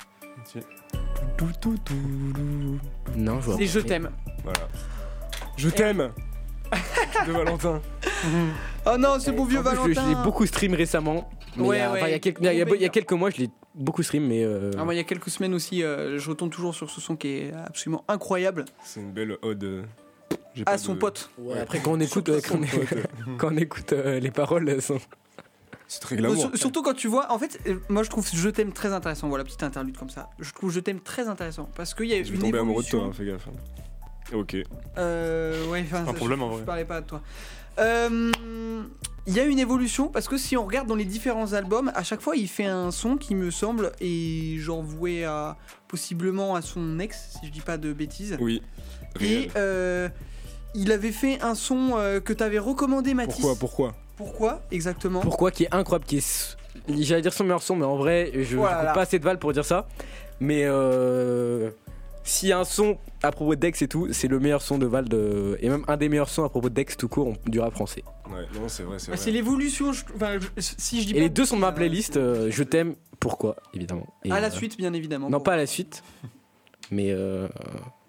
Non, je vois C'est pas. Je t'aime. Voilà. Je t'aime de Valentin. Oh non, c'est mon vieux En plus, Valentin. je l'ai beaucoup stream récemment. Mais Ouais, enfin, ouais. il y a quelques mois, je l'ai beaucoup stream, mais. Ah, moi, il y a quelques semaines aussi, je retourne toujours sur ce son qui est absolument incroyable. C'est une belle ode. J'ai À pas son de- pote. Ouais, après, quand on écoute, Surtout son pote. quand on écoute les paroles, elles sont. C'est très glamour. Surtout quand tu vois, en fait, moi je trouve Je t'aime très intéressant. Voilà, petite interlude comme ça. Je trouve Je t'aime très intéressant parce qu'il y a Je vais une tomber amoureux de toi, évolution. hein, fais gaffe. Ok. Ouais, enfin, Un problème, en vrai. Je parlais pas de toi. Il y a une évolution parce que si on regarde dans les différents albums, à chaque fois il fait un son qui me semble et j'en vouais à possiblement à son ex, si je dis pas de bêtises. Oui. Et Réel. il avait fait un son que t'avais recommandé, Mathis. Pourquoi exactement? Pourquoi qui est incroyable, j'allais dire son meilleur son, mais en vrai, je Voilà. trouve pas assez de val pour dire ça. Mais s'il y a un son à propos de Dex et tout, c'est le meilleur son de Vald et même un des meilleurs sons à propos de Dex tout court du rap français. Ouais, non, c'est vrai, c'est vrai. C'est l'évolution. Si je dis Et pas les deux sont dans ma de- playlist. Je t'aime. Pourquoi évidemment. Et, À la suite, bien évidemment. Non, pour- pas à la suite. Mais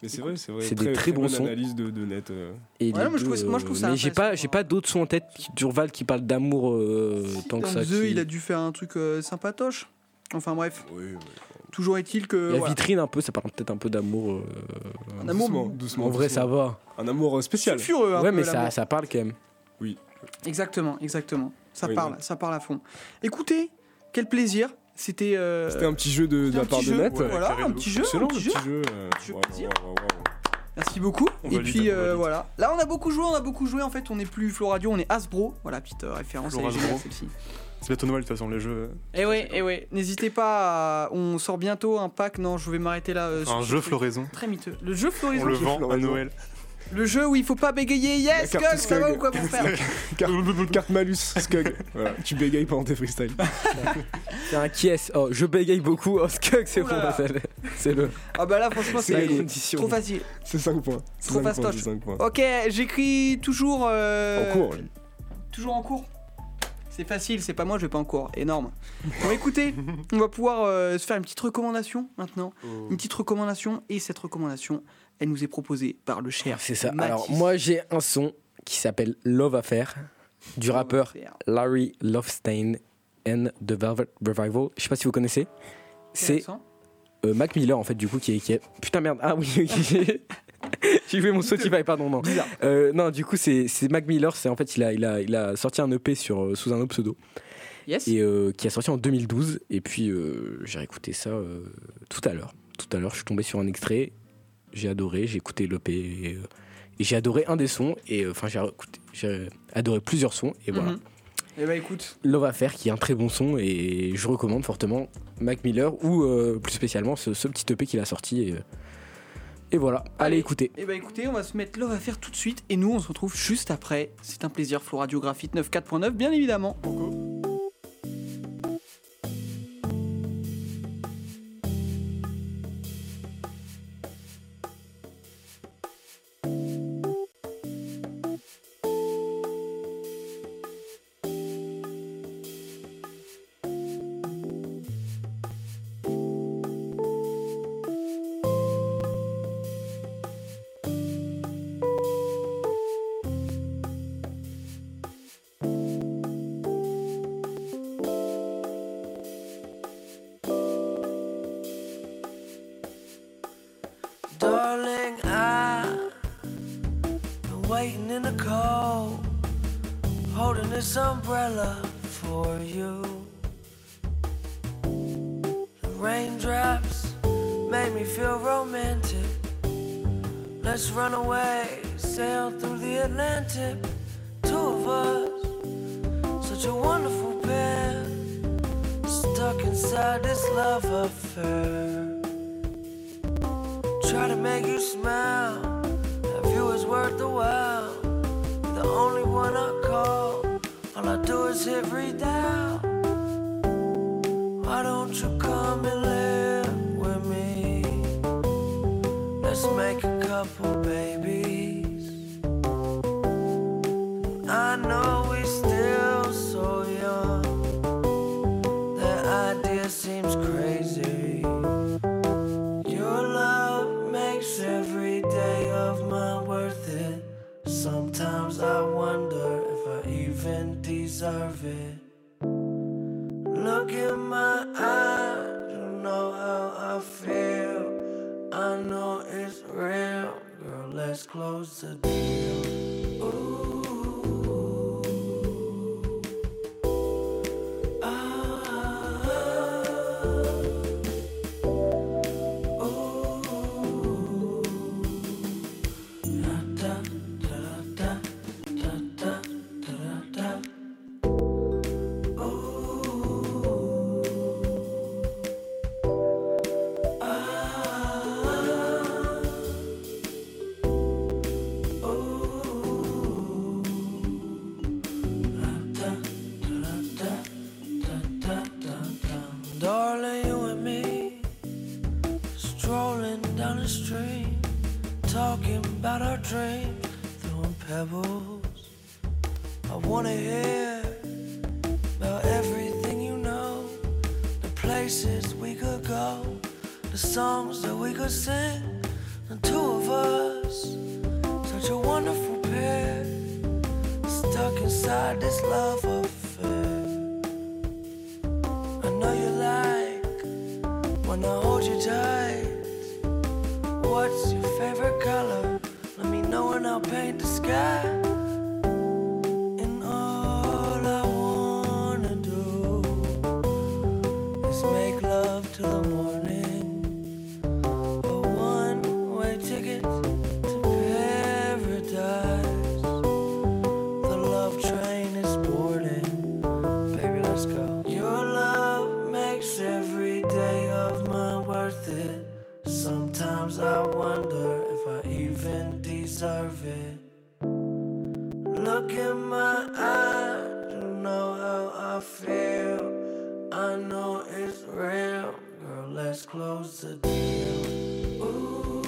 Mais c'est vrai. C'est des très bons bonne sons. analyse de net. Et Ouais, les moi, je trouve ça mais j'ai intéressant, pas d'autres sons en tête d'Urval qui parlent d'amour tant que Dans ça. The, il a dû faire un truc sympatoche. Enfin bref, Oui. toujours est-il que. La voilà. vitrine un peu, ça parle peut-être un peu d'amour. Un amour doucement. En vrai, ça va. Un amour spécial. sulfureux. un Ouais, peu, mais l'amour. ça parle quand même. Exactement. Ça Oui, parle à fond. Écoutez, quel plaisir. C'était. C'était un petit jeu de c'était la un part petit de jeu, net. voilà, carré un de petit ouf. jeu. Excellent, un petit jeu. jeu. plaisir. Merci beaucoup. On Et valide, puis on valide. voilà. Là, on a beaucoup joué. En fait, on n'est plus Flow Radio, on est Hasbro. Voilà, petite référence. Flow Elle est géniale, Hasbro. celle-ci. C'est bientôt Noël de toute façon, les jeux. Et ouais. N'hésitez pas. On sort bientôt un pack. Non, je vais m'arrêter là. sur Un ce jeu truc. floraison. Très miteux. Le jeu Floraison. On le vend à Floraison. Noël. Le jeu où il faut pas bégayer. Yes, La carte Gug, ça va Skug. ou quoi pour faire Carte malus, Skug. Voilà, tu bégayes pendant tes freestyles. C'est un qui est. Oh, je bégaye beaucoup. Oh, Skug, c'est bon, Oula. c'est le. Ah bah là, franchement, C'est la c'est condition. trop facile. C'est 5 points. C'est Trop 5 points, fastoche. c'est 5 points. Ok, j'écris toujours. En cours. Toujours en cours. C'est facile, c'est pas moi, je vais pas en cours. Énorme. Bon, écoutez, on va pouvoir se faire une petite recommandation maintenant. Une petite recommandation, et cette recommandation, elle nous est proposée par le cher. C'est ça. Mathis. Alors, moi, j'ai un son qui s'appelle Love Affair du rappeur Larry Lovestein and the Velvet Revival. Je sais pas si vous connaissez. C'est Intéressant. Mac Miller, en fait, du coup, qui est. Putain, merde. Ah oui, j'ai fait mon Spotify, pardon. Non, Bizarre. non du coup, c'est Mac Miller. C'est en fait, il a sorti un EP sous un autre pseudo. Yes. Et qui a sorti en 2012. Et puis, j'ai réécouté ça tout à l'heure. Tout à l'heure, je suis tombé sur un extrait. J'ai adoré, j'ai écouté l'EP et j'ai adoré un des sons. Et enfin, j'ai adoré plusieurs sons. Et voilà. Eh bah écoute. Love Affair, qui est un très bon son. Et je recommande fortement Mac Miller ou plus spécialement ce petit EP qu'il a sorti. Et voilà, allez écoutez. Eh bah écoutez, on va se mettre Love Affair tout de suite. Et nous, on se retrouve juste après. C'est un plaisir, Flow Radio Graphite 94.9, bien évidemment. Darling, I've been waiting in the cold, holding this umbrella for you. The raindrops made me feel romantic. Let's run away, sail through the Atlantic. Two of us, such a wonderful pair, stuck inside this love affair. Try to make you smile, have you is worth the while. You're the only one I call, all I do is hit redial. Why don't you come and live with me? Let's make a couple babies. I know we still so young, that idea seems crazy. Your love makes every day of mine worth it. Sometimes I wonder if I even deserve it. Look in my eyes, you know how I feel. I know it's real, girl, let's close the deal. Ooh. Darling, you and me, strolling down the street, talking about our dreams, throwing pebbles. I wanna hear about everything you know, the places we could go, the songs that we could sing, the two of us, such a wonderful pair, stuck inside this love affair. I know you like when I hold you tight. What's your favorite color? Let me know and I'll paint the sky. And all I wanna do is make love till the morning. A one-way ticket to paradise. The love train is boarding. Baby, let's go. Your love makes every day of mine worth it. Sometimes I wonder if I even deserve it. Look in my eyes, you know how I feel. I know it's real, girl, let's close the deal. Ooh.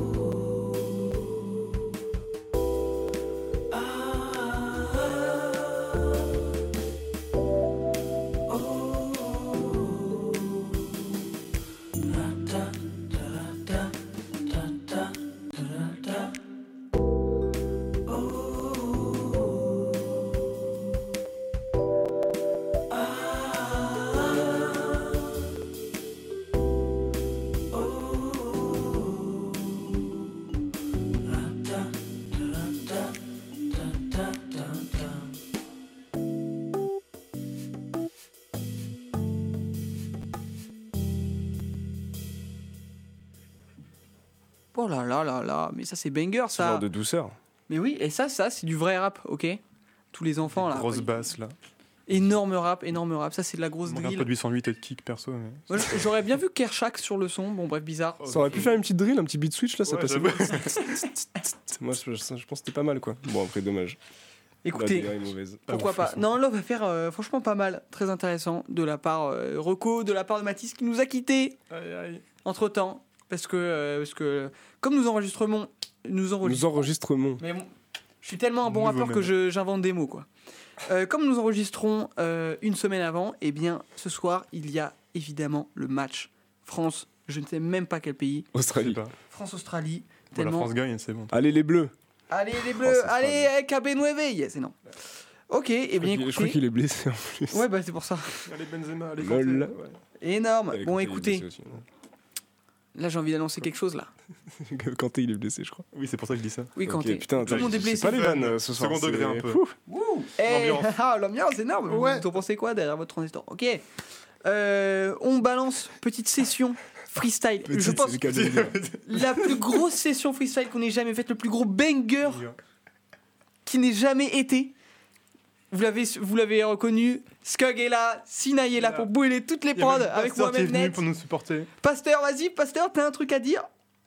Oh là là là là, mais ça c'est banger Ce ça. genre de douceur. Mais oui, et ça c'est du vrai rap, ok. Tous les enfants là. Grosse basse là. Énorme rap, ça c'est de la grosse Il manque un drill. peu de 808 et de kick perso. Mais... Moi, j'aurais bien vu Kershak sur le son, bon bref, bizarre. Ça aurait pu faire une petite drill, un petit beat switch là, ça Ouais, passait j'avoue. bien. Moi je pense que c'était pas mal quoi. Bon après dommage. Écoutez, La DA est mauvaise. pourquoi pas. Non, là on va faire franchement pas mal, très intéressant, de la part Rocco, de la part de Mathis qui nous a quittés Aïe, aïe. entre temps. Parce que comme nous enregistrons. Nous enregistrons. Mais bon, je suis tellement un bon Nouveau rappeur que même. j'invente des mots quoi. Comme nous enregistrons une semaine avant, eh bien ce soir il y a évidemment le match France, je ne sais même pas quel pays, Je sais Australie. pas. France-Australie. Bon, la Tellement... France gagne, c'est bon. Allez les bleus. Allez les bleus, France, allez KB Nueve, yes, non. Ok, eh bien Je crois écoutez. qu'il est blessé en plus. Ouais bah c'est pour ça. Allez Benzema, allez Lol. Kanté, ouais. Énorme. Ouais, Bon Kanté, il est écoutez, blessé aussi. là j'ai envie d'annoncer quelque chose là. Kanté il est blessé je crois. Oui, c'est pour ça que je dis ça. Oui Ok, Kanté. putain, Tout le monde est c'est blessé. pas les vannes ce soir. Second degré c'est- un peu. Ouh. Wouh. Eh, L'ambiance. l'ambiance énorme. Ouais. Vous en pensez quoi derrière votre transistor? Ok. On balance petite session freestyle. Je Petite, pense c'est le cas de le dire. la plus grosse session freestyle qu'on ait jamais faite, le plus gros banger qui n'ait jamais été. Vous l'avez reconnu. Skug est là, Sinaï est là pour bouler toutes les Il y a prods même avec Pasteur qui est moi-même venu net. pour nous supporter. Pasteur, vas-y, Pasteur, t'as un truc à dire?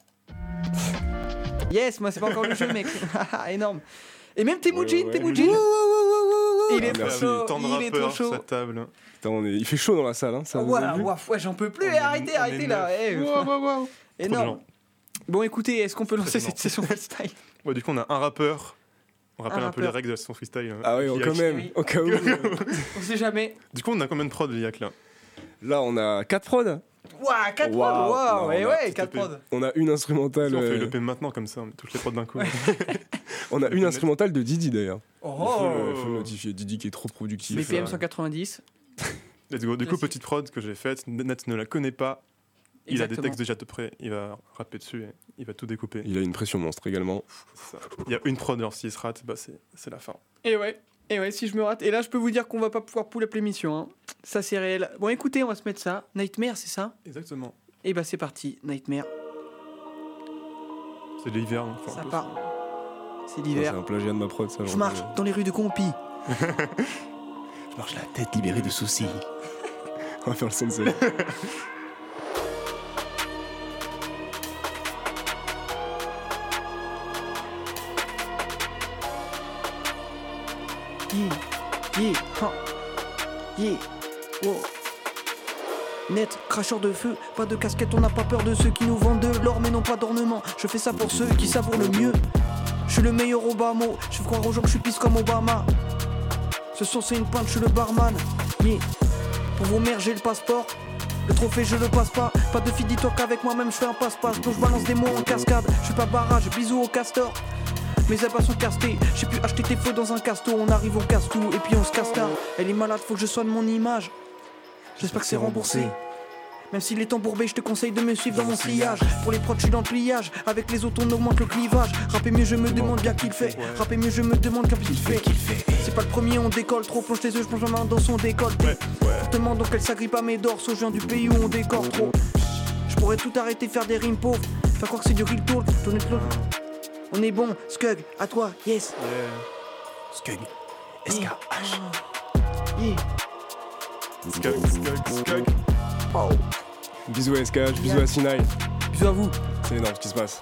Yes, moi c'est pas encore le jeu, mec. Énorme. Et même Temujin, Ouais. Temujin. Il est Ah, trop merci. chaud, Tant de il est trop rappeurs sur chaud. cette table. Putain, il fait chaud dans la salle, hein, ça vous avez vu Ouais, j'en peux plus. On est- Arrêtez on est là. neuf. Énorme. gens. Bon, écoutez, est-ce qu'on peut lancer Très cette session freestyle? Ouais, du coup, on a un rappeur. On rappelle Un un peu les rappeur. règles de la session freestyle. Ah oui, Liac. quand même, Oui. au cas où. On sait jamais. Du coup, on a combien de prods, Liac, là? Là, on a 4 prods. Ouah, 4 prods. Waouh. Waouh, Non, ouais, on a ouais, tout 4 épais. prods. On a une instrumentale. Si on fait le P maintenant, comme ça, on touche les prods d'un coup. On a une instrumentale de Didi d'ailleurs. Oh. Faut le notifier. Didi qui est trop productif. BPM 190. Let's go. Du coup, Classique. petite prod que j'ai faite. Net ne la connaît pas. Il a des Exactement. textes déjà de près. Il va rapper dessus et il va tout découper. Il a une pression monstre également. C'est ça. Il y a une prod, alors s'il se rate, bah, c'est la fin. Et ouais, si je me rate. Et là, je peux vous dire qu'on va pas pouvoir pull up l'émission. Hein. Ça, c'est réel. Bon, écoutez, on va se mettre ça. Nightmare, c'est ça? Exactement. Et bah, c'est parti. Nightmare, C'est l'hiver. Donc faut un ça peu part. C'est Ça, C'est l'hiver. un plagiat de ma prod, ça. Je marche dans les rues de Compi. Je marche la tête libérée de soucis. On va faire le sensei. Yeah, wow. Net, cracheur de feu, pas de casquette, on n'a pas peur de ceux qui nous vendent de l'or mais non pas d'ornement. Je fais ça pour ceux qui savourent le mieux. Je suis le meilleur Obama, je fais croire aux gens que je suis pisse comme Obama. Ce son c'est une pointe, je suis le barman. Yeah. Pour vos mères j'ai le passeport. Le trophée je le passe pas, pas de fille dis-toi qu'avec moi-même je fais un passe-passe. Donc je balance des mots en cascade, je suis pas barrage, bisous au castor. Mes abats sont castés, j'ai pu acheter tes feux dans un casto. On arrive au casse-tout et puis on se casse tard. Elle est malade, faut que je soigne mon image. J'espère que c'est remboursé. Même s'il est embourbé, je te conseille de me suivre dans mon sillage. Pour les prods, je suis dans le pliage. Avec les autres, on augmente le clivage. Rapper mieux, je me demande bien qui le fait. Rapper mieux, je me demande qu'un qu'il fait. C'est pas le premier, on décolle trop. Plonge tes yeux, je plonge ma main dans son décolleté. Fortement, donc elle s'agrippe à mes dorsaux. Je viens du pays où on décore trop. Je pourrais tout arrêter, faire des rimes pauvres. Faire croire que c'est du real talk. Tourner de l'autre. On est bon, Skug, à toi, yes. Skug. SKH. Skug. Oh. Bisous à SKH, bisous à Sinaï. Bisous à vous. C'est énorme ce qui se passe.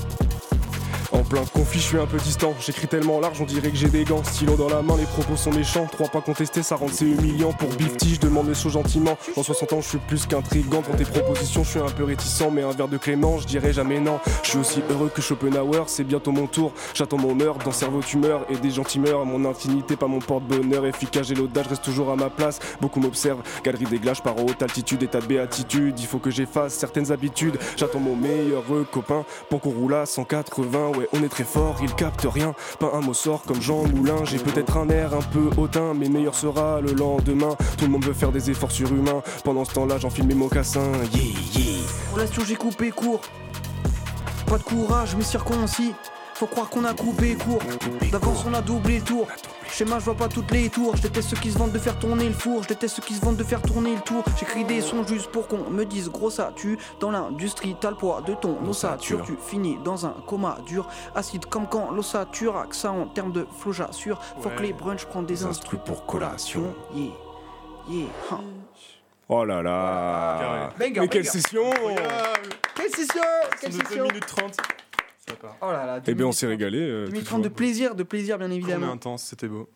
En plein conflit, je suis un peu distant. J'écris tellement large, on dirait que j'ai des gants. Stylo dans la main, les propos sont méchants. 3 pas contestés, ça rend c'est humiliant. Pour Bifty, je demande les choses gentiment. Dans 60 ans, je suis plus qu'intrigant. Pour tes propositions, je suis un peu réticent. Mais un verre de Clément, je dirais jamais non. Je suis aussi heureux que Schopenhauer, c'est bientôt mon tour. J'attends mon heure, dans cerveau tu meurs. Et des gentils meurent, mon infinité, pas mon porte-bonheur. Efficace, j'ai l'audace, je reste toujours à ma place. Beaucoup m'observent, galerie des glaces, par haute altitude, état de béatitude. Il faut que j'efface certaines habitudes. J'attends mon meilleur copain pour qu'on roule à 180. Ouais, on est très fort, il capte rien. Pas un mot sort comme Jean Moulin. J'ai peut-être un air un peu hautain, mais meilleur sera le lendemain. Tout le monde veut faire des efforts surhumains. Pendant ce temps-là, j'enfile mes mocassins. Relation, j'ai coupé court. Pas de courage, mais circoncis. Faut croire qu'on a coupé court. D'avance, on a doublé le tour. Schéma, je vois pas toutes les tours. Je déteste ceux qui se vantent de faire tourner le four. Je déteste ceux qui se vantent de faire tourner le tour. J'écris des sons juste pour qu'on me dise gros ça tue. Dans l'industrie, t'as le poids de ton ossature. Tu finis dans un coma dur. Acide comme quand l'ossature. Accent en termes de flow, j'assure. Faut que les brunchs prennent des instrus pour collation. Huh. Oh là là. Banger, mais quelle banger. session. Quelle session. Quelle C'est de session. 2 minutes 30. Ça part. Oh là là. Eh bien, on s'est régalé. 2030 de plaisir bien Court mais évidemment. intense, c'était beau.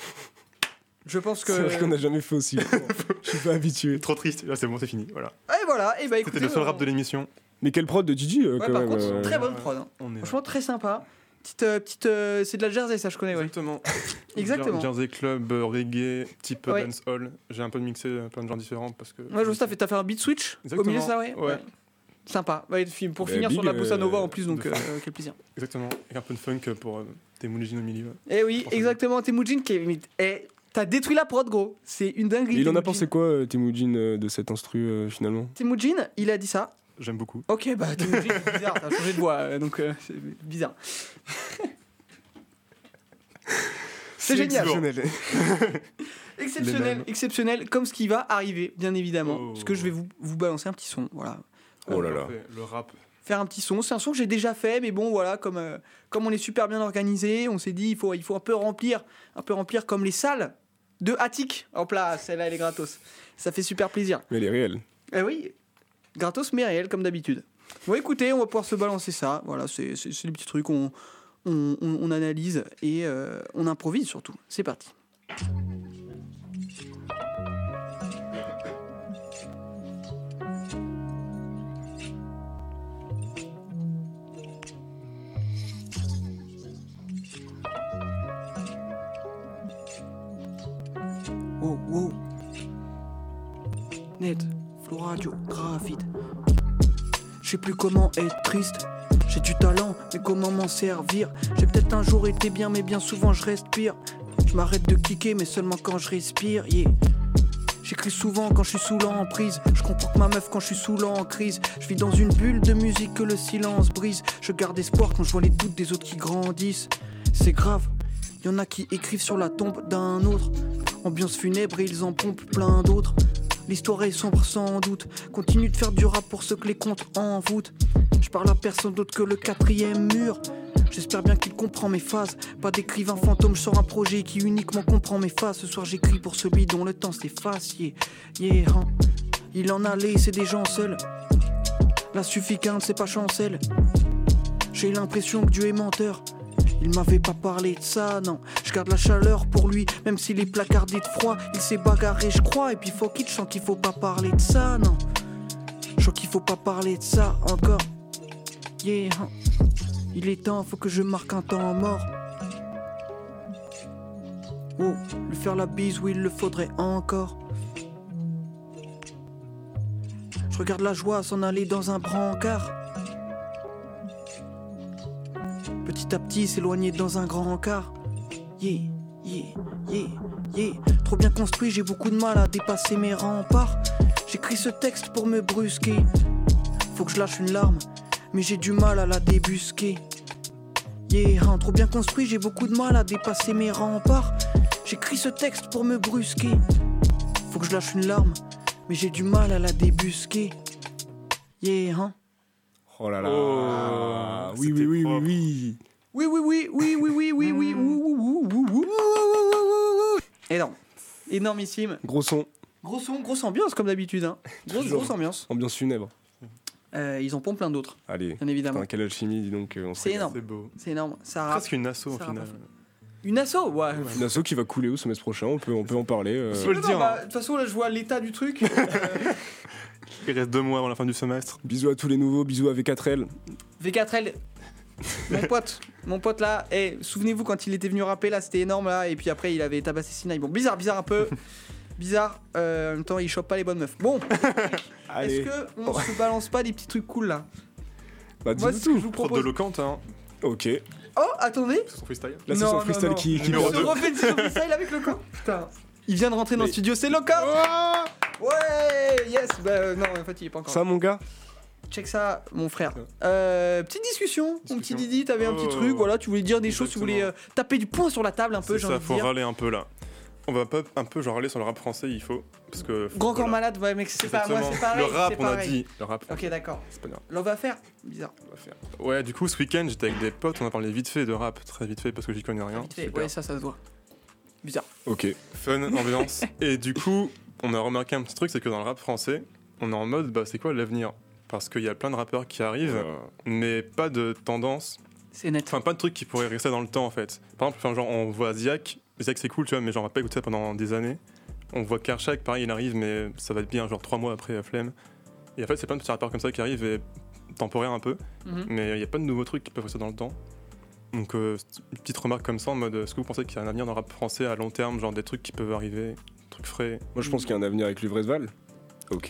Je pense C'est vrai qu'on que. n'a jamais fait aussi. Je suis pas habitué. Trop triste, là c'est bon, c'est fini, voilà. Et voilà, et bah écoutez. C'était le seul rap de l'émission. Mais quel prod de Didi Ouais, quand par même. contre, très bonne prod. Hein. On est là. Franchement, très sympa. Petite, c'est de la Jersey, ça je connais, ouais. Exactement. Exactement. Jersey Club, reggae, type Ouais. dancehall. J'ai un peu mixé plein de genres différents parce que. Ouais, je vois, t'as fait un beat switch Exactement. au milieu, ça, ouais. Ouais. Sympa. Ouais, pour Bah, finir sur de la big, bossa nova en plus, donc de quel plaisir. Exactement. Et un peu de funk pour tes moulines au milieu. Eh oui, Forcément. exactement. Temujin qui est. T'as détruit la prod, gros. C'est une dinguerie. Et il en a Temujin. pensé quoi, Temujin, de cet instru finalement? Temujin, il a dit ça. J'aime beaucoup. Ok, bah Temujin, c'est bizarre, t'as changé de voix, donc c'est bizarre. C'est génial. Exceptionnel. Exceptionnel, comme ce qui va arriver, bien évidemment. Oh. Parce que je vais vous balancer un petit son, voilà. Oh là là. Parfait. Le rap. Faire un petit son. C'est un son que j'ai déjà fait, mais bon, voilà, comme on est super bien organisé, on s'est dit il faut un peu remplir comme les salles de Attic. Hop là, celle-là, elle est gratos. Ça fait super plaisir. Mais elle est réelle. Eh oui, gratos mais réel, comme d'habitude. Bon, écoutez, on va pouvoir se balancer ça. Voilà, c'est des petits trucs, on analyse et on improvise surtout. C'est parti. Wow, wow. Net, Flow Radio, graphite. Je sais plus comment être triste. J'ai du talent, mais comment m'en servir? J'ai peut-être un jour été bien, mais bien souvent je respire. Je m'arrête de kicker, mais seulement quand je respire. Yeah. J'écris souvent quand je suis sous l'emprise. Je comprends que ma meuf quand je suis sous l'emprise. Je vis dans une bulle de musique que le silence brise. Je garde espoir quand je vois les doutes des autres qui grandissent. C'est grave, y'en a qui écrivent sur la tombe d'un autre. Ambiance funèbre et ils en pompent plein d'autres. L'histoire est sombre sans doute. Continue de faire du rap pour ceux que les comptes envoûtent. Je parle à personne d'autre que le 4e mur. J'espère bien qu'il comprend mes phases. Pas d'écrivain fantôme, je sors un projet qui uniquement comprend mes phases. Ce soir j'écris pour celui dont le temps s'efface. Yeah, hein. Il en a laissé des gens seuls. Là suffit qu'un ne sait pas chancelle. J'ai l'impression que Dieu est menteur. Il m'avait pas parlé de ça, non. Je garde la chaleur pour lui, même s'il est placardé de froid. Il s'est bagarré, je crois. Et puis faut qu'il chante qu'il faut pas parler de ça, non. Je sens qu'il faut pas parler de ça encore. Yeah, hein. Il est temps, faut que je marque un temps mort. Oh, lui faire la bise, oui, il le faudrait encore. Je regarde la joie s'en aller dans un brancard. Petit à petit s'éloigner dans un grand encart. Yeah, yeah, yeah, yeah. Trop bien construit, j'ai beaucoup de mal à dépasser mes remparts. J'écris ce texte pour me brusquer. Faut que je lâche une larme, mais j'ai du mal à la débusquer. Yeah, hein, trop bien construit, j'ai beaucoup de mal à dépasser mes remparts. J'écris ce texte pour me brusquer. Faut que je lâche une larme, mais j'ai du mal à la débusquer. Yeah, hein. Oh là là. Oui, c'était oui, oui, oui, propre. oui. Oui, oui, oui, oui, oui, oui, oui, oui, oui. Énorme. Énormissime. Gros son, Gros son, grosse ambiance comme d'habitude. Hein. Grosse ambiance. ambiance funèbre. Ils en pompent plein d'autres, Allez. bien évidemment. Putain, quelle alchimie, dis donc. On se C'est régale. énorme. C'est beau. C'est énorme. Ça rappe. Presque une asso au Ça final. rappe. Une asso, ouais. Une asso qui va couler au semestre prochain, on peut en parler. Faut le dire, hein. De toute façon, là, je vois l'état du truc. Il reste 2 mois avant la fin du semestre. Bisous à tous les nouveaux, bisous à V4L. V4L. Mon pote là, souvenez-vous quand il était venu rapper là, c'était énorme là, et puis après il avait tabassé Sinaï. Bon, bizarre un peu. Bizarre, en même temps il chope pas les bonnes meufs. Bon, Allez. est-ce que on se balance pas des petits trucs cool là? Bah, Moi, dis-nous ce que je tout. vous Propre de propose. locante, hein. Ok. Oh, attendez, C'est son freestyle. Là, c'est Non, son non, freestyle non. qui Numéro on se deux. refait une session freestyle avec le camp. Putain, il vient de rentrer dans le Mais- studio, c'est le camp. Ouais, yes, bah non, en fait il est pas encore. Ça, mon gars. Check ça, mon frère. Petite discussion, mon petit Didi, t'avais un petit truc, voilà, tu voulais dire des choses, tu voulais taper du poing sur la table un peu, C'est j'ai ça, envie de faut dire. râler un peu là. On va pas un peu genre râler sur le rap français, il faut. Parce que. Grand corps voilà. malade, ouais, mec, c'est pas moi, c'est Exactement. pareil. Le rap, c'est on a pareil. dit. Le rap. Ok, d'accord. C'est pas grave. L'on va faire bizarre. On va faire. Ouais, du coup, ce week-end, j'étais avec des potes, on a parlé vite fait de rap, très vite fait parce que j'y connais rien. Vite fait, Super. ouais, ça se voit. Bizarre. Ok. Fun, ambiance. Et du coup, on a remarqué un petit truc, c'est que dans le rap français, on est en mode, bah, c'est quoi l'avenir? Parce qu'il y a plein de rappeurs qui arrivent, mais pas de tendance. C'est net. Enfin, pas de trucs qui pourraient rester dans le temps en fait. Par exemple, enfin, genre, on voit Ziak c'est cool, tu vois, mais genre, on va pas écouter ça pendant des années. On voit Kershak, pareil, il arrive, mais ça va être bien, genre 3 mois après Flemme. Et en fait, c'est plein de petits rappeurs comme ça qui arrivent et temporaires un peu, mais il y a pas de nouveaux trucs qui peuvent rester dans le temps. Donc, une petite remarque comme ça en mode, est-ce que vous pensez qu'il y a un avenir dans le rap français à long terme, genre des trucs qui peuvent arriver, des trucs frais? Moi, je pense qu'il y a un avenir avec Luvresval. Ok.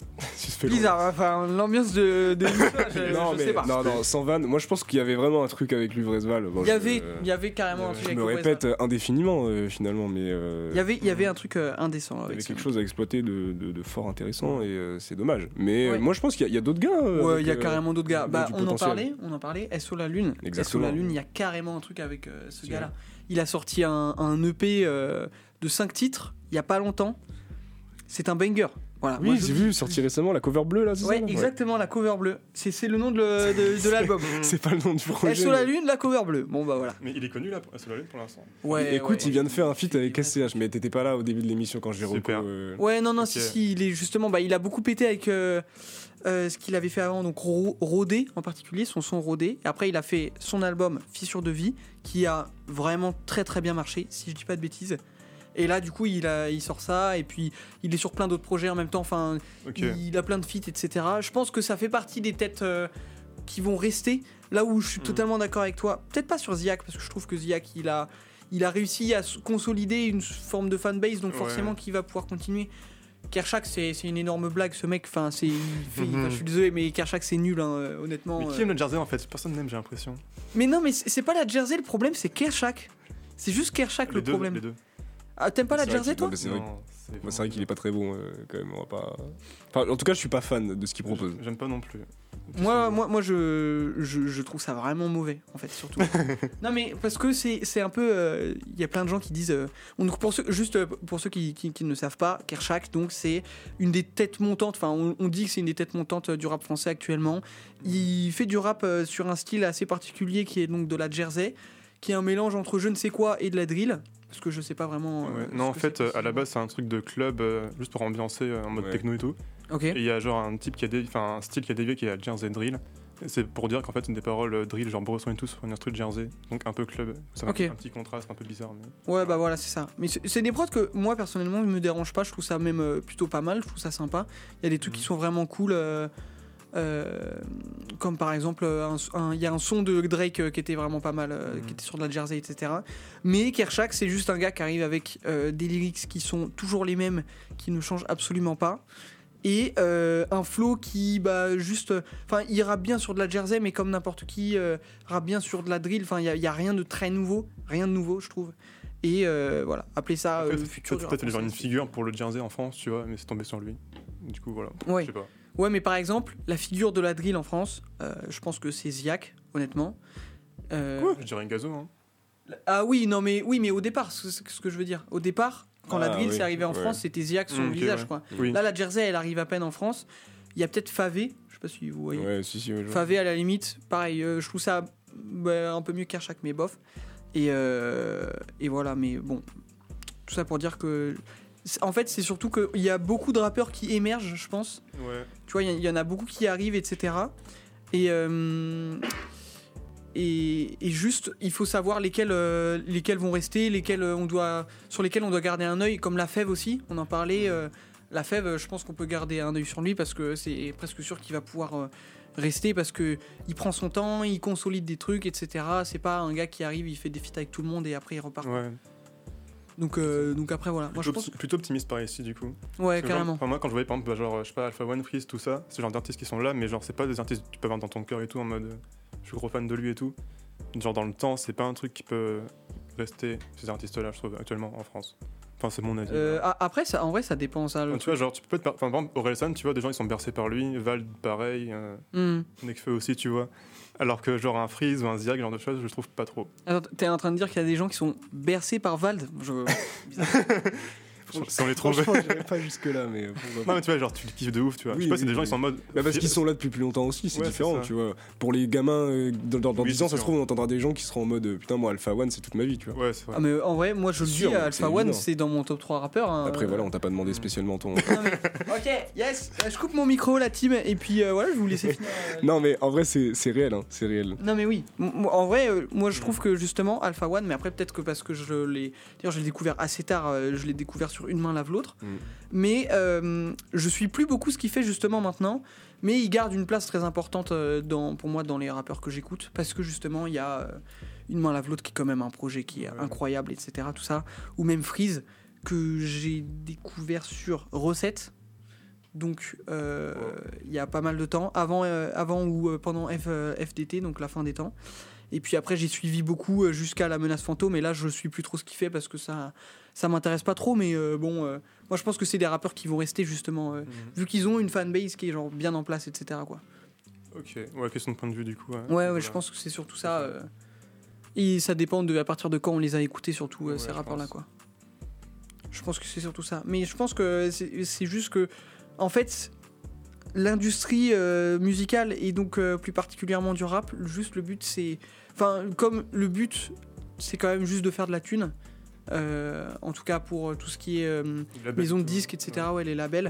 Bizarre, enfin, l'ambiance de l'émission, je sais pas. non, sans vanne. Moi, je pense qu'il y avait vraiment un truc avec Luvresval. Bon, Il y avait carrément un truc je avec me le répète indéfiniment, finalement, mais. Il y avait un truc indécent. Il y avec avait ça. quelque chose à exploiter de fort intéressant et c'est dommage. Mais Ouais. moi je pense qu'il y a d'autres gars. Ouais, il y a avec, carrément d'autres gars. du Bah, on en potentiel. parlait. SO La Lune. Exactement. SO La Lune, il y a carrément un truc avec ce C'est gars-là. Il a sorti un EP de 5 titres il y a pas longtemps. C'est un banger. Voilà. Oui, Moi, je j'ai dis- vu, sorti récemment, la cover bleue là, c'est Ouais, ça exactement, la cover bleue. C'est le nom de l'album. C'est pas le nom du projet. SO La Lune, la cover bleue. Bon, bah voilà. Mais il est connu là, sur la lune pour l'instant. Ouais, Écoute, ouais. il vient de faire un feat avec SCH, mais t'étais pas là au début de l'émission quand j'ai Super. reco. Ouais, non, Ok. si, il est justement, bah, il a beaucoup pété avec ce qu'il avait fait avant, donc Rodé en particulier, son son Rodé. Et après, il a fait son album Fissure de vie, qui a vraiment très très bien marché, si je dis pas de bêtises. Et là, du coup, il sort ça, et puis il est sur plein d'autres projets en même temps. Enfin, Ok. il a plein de feats, etc. Je pense que ça fait partie des têtes qui vont rester. Là où je suis totalement d'accord avec toi, peut-être pas sur Ziak, parce que je trouve que Ziak, il a réussi à consolider une forme de fanbase, donc Ouais. forcément qu'il va pouvoir continuer. Kershak, c'est une énorme blague, ce mec. Enfin, enfin, je suis désolé, mais Kershak, c'est nul, hein, honnêtement. Mais qui aime le Jersey en fait? Personne n'aime, j'ai l'impression. Mais non, mais c'est pas la Jersey le problème, c'est Kershak. C'est juste Kershak le Les deux, problème. les deux. Ah, t'aimes pas la C'est vrai Jersey, qu'il- toi non, mais c'est vrai, Non, moi, c'est vrai qu'il est pas très bon quand même. On va pas. Enfin, en tout cas, je suis pas fan de ce qu'il propose. J'aime pas non plus. Moi, je trouve ça vraiment mauvais, en fait, surtout. Non, mais parce que c'est un peu. Il y a plein de gens qui disent. Pour ceux qui ne savent pas, Kershak, donc, c'est une des têtes montantes. Enfin, on dit que c'est une des têtes montantes du rap français actuellement. Il fait du rap sur un style assez particulier qui est donc de la Jersey, qui est un mélange entre je ne sais quoi et de la drill. Parce que je sais pas vraiment. Ouais. ce Non, en que fait, c'est à la précisément. base, c'est un truc de club juste pour ambiancer en mode Ouais. techno et tout. Ok. Et il y a genre un type un style qui a dévié qui est la Jersey Drill. Et c'est pour dire qu'en fait, c'est des paroles drill, genre bresson et tout, sur une instru de Jersey. Donc un peu club. C'est Ok. un petit contraste un peu bizarre. Mais... Ouais, bah voilà, c'est ça. Mais c'est des prods que moi, personnellement, ne me dérangent pas. Je trouve ça même plutôt pas mal. Je trouve ça sympa. Il y a des trucs qui sont vraiment cool. Comme par exemple, il y a un son de Drake qui était vraiment pas mal, qui était sur de la Jersey, etc. Mais Kershak, c'est juste un gars qui arrive avec des lyrics qui sont toujours les mêmes, qui ne changent absolument pas. et un flow qui il rappe bien sur de la Jersey, mais comme n'importe qui rappe bien sur de la drill. Enfin, il y a rien de très nouveau, je trouve. Et voilà, appelez ça le futur du rap peut-être français. une figure pour le Jersey en France, tu vois, mais c'est tombé sur lui. Du coup, voilà. Ouais. Je sais pas. Ouais, mais par exemple, la figure de la drill en France, je pense que c'est Ziak, honnêtement. Quoi ? Je dirais un gazo, hein. Ah oui, mais au départ, c'est ce que je veux dire. Au départ, quand la drill oui, s'est arrivée en ouais. France, c'était Ziak son visage, ouais. quoi. Oui. Là, la Jersey, elle arrive à peine en France. Il y a peut-être Favé, je sais pas si vous voyez. Ouais, si, ouais, je vois. Favé, à la limite, pareil, je trouve ça un peu mieux qu'Kershak, mais bof. Et voilà, mais bon. Tout ça pour dire que. En fait, c'est surtout qu'il y a beaucoup de rappeurs qui émergent, je pense. Ouais. Tu vois, il y en a beaucoup qui arrivent, etc. Et juste, il faut savoir lesquels vont rester, sur lesquels on doit garder un œil, comme la Fève aussi, on en parlait. La Fève, je pense qu'on peut garder un œil sur lui parce que c'est presque sûr qu'il va pouvoir rester parce qu'il prend son temps, il consolide des trucs, etc. C'est pas un gars qui arrive, il fait des feats avec tout le monde et après il repart. Ouais. Donc après, voilà. Moi, je pense... Plutôt optimiste par ici, du coup. Ouais, Parce que carrément. Moi, quand je voyais, par exemple, genre, je sais pas, Alpha One, Freeze, tout ça, c'est le genre d'artistes qui sont là, mais genre, c'est pas des artistes que tu peux avoir dans ton cœur et tout, en mode, je suis gros fan de lui et tout. Genre, dans le temps, c'est pas un truc qui peut rester, ces artistes-là, je trouve, actuellement, en France. Enfin, c'est mon avis. Après, en vrai, ça dépend. Ça, Tu vois, genre, tu peux par exemple, Orelsan, tu vois, des gens, ils sont bercés par lui, Vald, pareil, Nekfeu aussi, tu vois. Alors que, genre, un Freeze ou un Ziak, genre de choses, je trouve pas trop. Attends, t'es en train de dire qu'il y a des gens qui sont bercés par Vald Sans les trouver. Franchement, j'irais pas jusque-là, mais. Non, mais tu vois, genre, tu le kiffes de ouf, tu vois. Oui, je sais pas, c'est oui, des gens, oui. ils sont en mode. Bah parce qu'ils sont là depuis plus longtemps aussi, c'est Ouais, différent, c'est ça. tu vois. Pour les gamins, dans Oui, 10 ans, ça c'est se sûr. trouve, on entendra des gens qui seront en mode putain, moi, Alpha One, c'est toute ma vie, tu vois. Ouais, c'est vrai. Ah, mais en vrai, moi je le C'est dis, sûr, Alpha c'est One, évident. c'est dans mon top 3 rappeurs. Hein. Après, voilà, on t'a pas demandé spécialement ton. Ok, yes, je coupe mon micro, la team, et puis voilà, je vais vous laisser finir. Non, mais en vrai, c'est réel, hein, c'est réel. Non, mais oui, en vrai, moi je trouve que justement, Alpha One, mais après, peut-être que parce que je l'ai découvert assez tard, je l'ai découvert sur Une main lave l'autre, mais je suis plus beaucoup ce qu'il fait justement maintenant, mais il garde une place très importante pour moi dans les rappeurs que j'écoute, parce que justement, il y a Une main lave l'autre qui est quand même un projet qui est incroyable, etc. Tout ça, ou même Freeze, que j'ai découvert sur Recette. Donc, il y a pas mal de temps, avant ou pendant FDT, donc la fin des temps. Et puis après, j'ai suivi beaucoup jusqu'à La Menace Fantôme, et là, je suis plus trop ce qu'il fait parce que ça m'intéresse pas trop. Mais moi, je pense que c'est des rappeurs qui vont rester justement, vu qu'ils ont une fanbase qui est genre bien en place, etc. Quoi. Ok, ouais, question de point de vue du coup. Ouais, Ouais, je pense que c'est surtout ça. Et ça dépend à partir de quand on les a écoutés, surtout ces rappeurs-là, quoi. Je pense que c'est surtout ça. Mais je pense que c'est juste que, en fait, l'industrie musicale et donc plus particulièrement du rap, juste le but c'est, enfin comme le but c'est quand même juste de faire de la thune, en tout cas pour tout ce qui est maison de disques, etc. Ouais, les labels.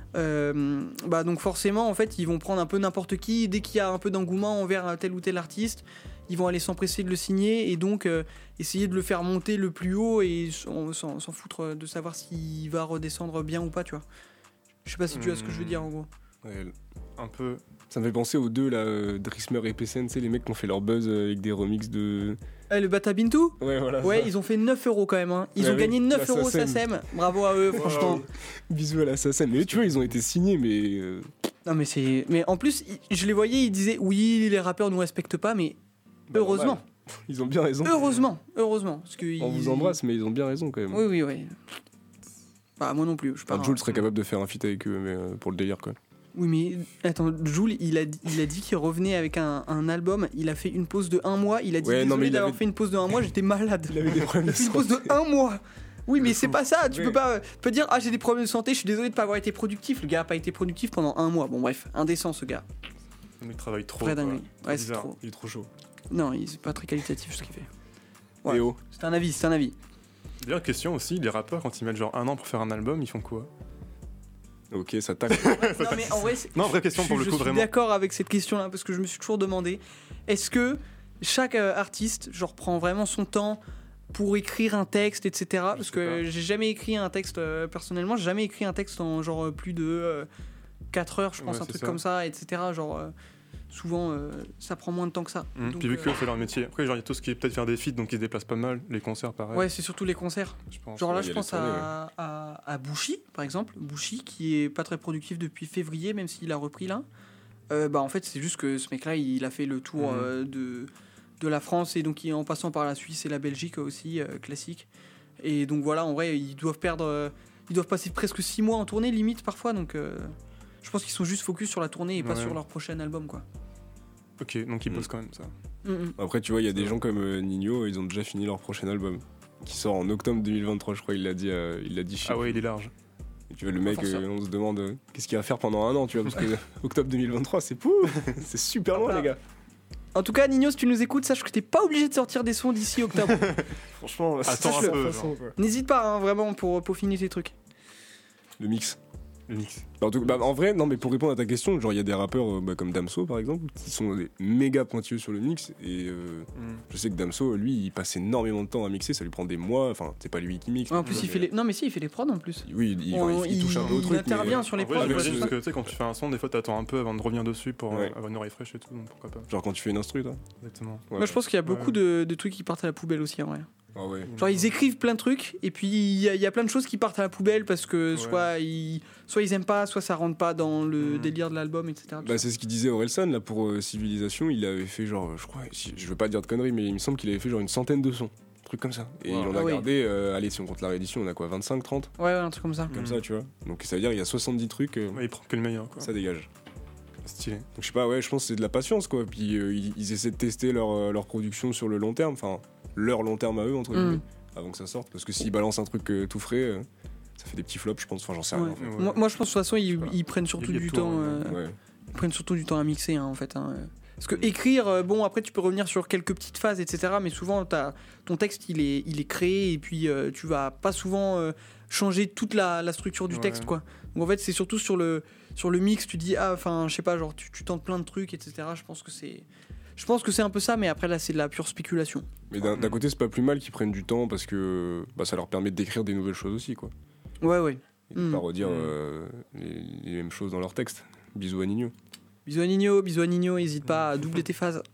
Donc forcément en fait ils vont prendre un peu n'importe qui dès qu'il y a un peu d'engouement envers tel ou tel artiste, ils vont aller s'empresser de le signer et donc essayer de le faire monter le plus haut et s'en foutre de savoir s'il va redescendre bien ou pas, tu vois. Je sais pas si tu vois ce que je veux dire en gros. Ouais, Un peu. ça me fait penser aux deux là, Drismer et PCN, tu sais, les mecs qui ont fait leur buzz avec des remixes de. Le Bata Bintou. Ouais, voilà. Ouais, ça. ils ont fait 9 € quand même. Hein. Ils ont gagné 9 € SACEM. Bravo à eux, franchement. Bisous à la SACEM. Mais tu vois, ils ont été signés, mais. Non, mais c'est. Mais en plus, je les voyais, ils disaient oui, les rappeurs nous respectent pas, mais heureusement. Normal. Ils ont bien raison. Heureusement. Parce que On vous embrasse, mais ils ont bien raison quand même. Oui. Bah, moi non plus. Je Jules serait capable de faire un feat avec eux, mais pour le délire quoi. Oui, mais attends, Jules, il a dit qu'il revenait avec un album. Il a fait une pause de 1 mois. Il a dit désolé d'avoir fait une pause de 1 mois, j'étais malade. Il avait des problèmes Il a fait une pause de 1 mois. Oui, mais c'est pas ça. Tu peux pas dire j'ai des problèmes de santé, je suis désolé de pas avoir été productif. Le gars a pas été productif pendant 1 mois. Bon, bref, indécent ce gars. Le mec travaille trop. Vraie dinguerie. quoi. Ouais, c'est Bizarre. trop. Il est trop chaud. Non, c'est pas très qualitatif ce qu'il fait. Ouais. Et oh. C'est un avis. D'ailleurs, question aussi, les rappeurs quand ils mettent genre 1 an pour faire un album, ils font quoi? Ok, ça tacle. Non, mais en vrai, Non, vraie question pour le coup, je suis vraiment. d'accord avec cette question-là parce que je me suis toujours demandé est-ce que chaque artiste genre prend vraiment son temps pour écrire un texte, etc. Parce que j'ai jamais écrit un texte personnellement, j'ai jamais écrit un texte en genre plus de 4 heures, je pense, Ouais, un truc c'est ça. comme ça, etc. Genre souvent ça prend moins de temps que ça. Donc, Puis vu que c'est leur métier. Après, genre, il y a tout ce qui est peut-être faire des feats, donc ils se déplacent pas mal. Les concerts, pareil. Ouais, c'est surtout les concerts. Je pense. Genre là, il y je a pense les tournées, à Bouchy, par exemple. Bouchy, qui est pas très productif depuis février, même s'il a repris là. En fait, c'est juste que ce mec-là, il a fait le tour de la France, et donc en passant par la Suisse et la Belgique aussi, classique. Et donc voilà, en vrai, ils doivent passer presque 6 mois en tournée, limite, parfois. Donc je pense qu'ils sont juste focus sur la tournée et pas sur leur prochain album, quoi. Ok, donc ils bossent quand même, ça. Après, tu vois, il y a des gens comme Nino, ils ont déjà fini leur prochain album, qui sort en octobre 2023, je crois, il l'a dit. Ah ouais, il est large. Et tu vois, le mec, on se demande qu'est-ce qu'il va faire pendant un an, tu vois, parce que octobre 2023, c'est c'est super loin, les gars. En tout cas, Nino, si tu nous écoutes, sache que t'es pas obligé de sortir des sons d'ici octobre. Franchement, attends un peu. N'hésite pas, hein, vraiment, pour peaufiner tes trucs. Le mix. En vrai, non, mais pour répondre à ta question, genre il y a des rappeurs comme Damso par exemple qui sont des méga pointueux sur le mix, et je sais que Damso, lui, il passe énormément de temps à mixer, ça lui prend des mois. Enfin, c'est pas lui qui mixe. En plus, il fait les prods en plus. Oui, il touche un peu au truc. Il intervient sur les prods. Parce que tu sais, quand tu fais un son, des fois t'attends un peu avant de revenir dessus pour avoir une oreille fraîche et tout, donc pourquoi pas. Genre quand tu fais une instru, toi. Exactement. Ouais. Moi, je pense qu'il y a beaucoup de trucs qui partent à la poubelle aussi, en vrai. Ah ouais. Genre ils écrivent plein de trucs, et puis il y a plein de choses qui partent à la poubelle parce que soit ils aiment pas, soit ça rentre pas dans le délire de l'album, etc. Bah, c'est ce qu'il disait Orelsan là pour Civilisation. Il avait fait genre, je crois, je veux pas dire de conneries, mais il me semble qu'il avait fait genre une centaine de sons, un truc comme ça. Et il en a gardé, allez, si on compte la réédition, on a quoi, 25, 30 ? Ouais, un truc comme ça. Comme ça, tu vois. Donc ça veut dire il y a 70 trucs. Il prend que le meilleur, quoi. Ça dégage. Stylé. Donc je sais pas, je pense que c'est de la patience, quoi. Puis ils essaient de tester leur production sur le long terme, enfin leur long terme à eux, entre guillemets, avant que ça sorte. Parce que s'ils balancent un truc tout frais, ça fait des petits flops, je pense. Enfin, j'en sais rien. En fait. Moi, je pense de toute façon, ils prennent surtout du temps. Ils prennent surtout du temps à mixer, en fait. Parce que écrire, après tu peux revenir sur quelques petites phases, etc. Mais souvent, ton texte, il est créé, et puis tu vas pas souvent changer toute la structure du texte, quoi. Donc en fait, c'est surtout sur le mix, tu dis, je sais pas, genre tu tentes plein de trucs, etc. Je pense que c'est un peu ça, mais après là, c'est de la pure spéculation. Mais d'un côté, c'est pas plus mal qu'ils prennent du temps, parce que ça leur permet d'écrire des nouvelles choses aussi, quoi. Ouais. Et de pas redire les mêmes choses dans leur texte. Bisous à Nino. Bisous à Nino, n'hésite pas à doubler tes phases.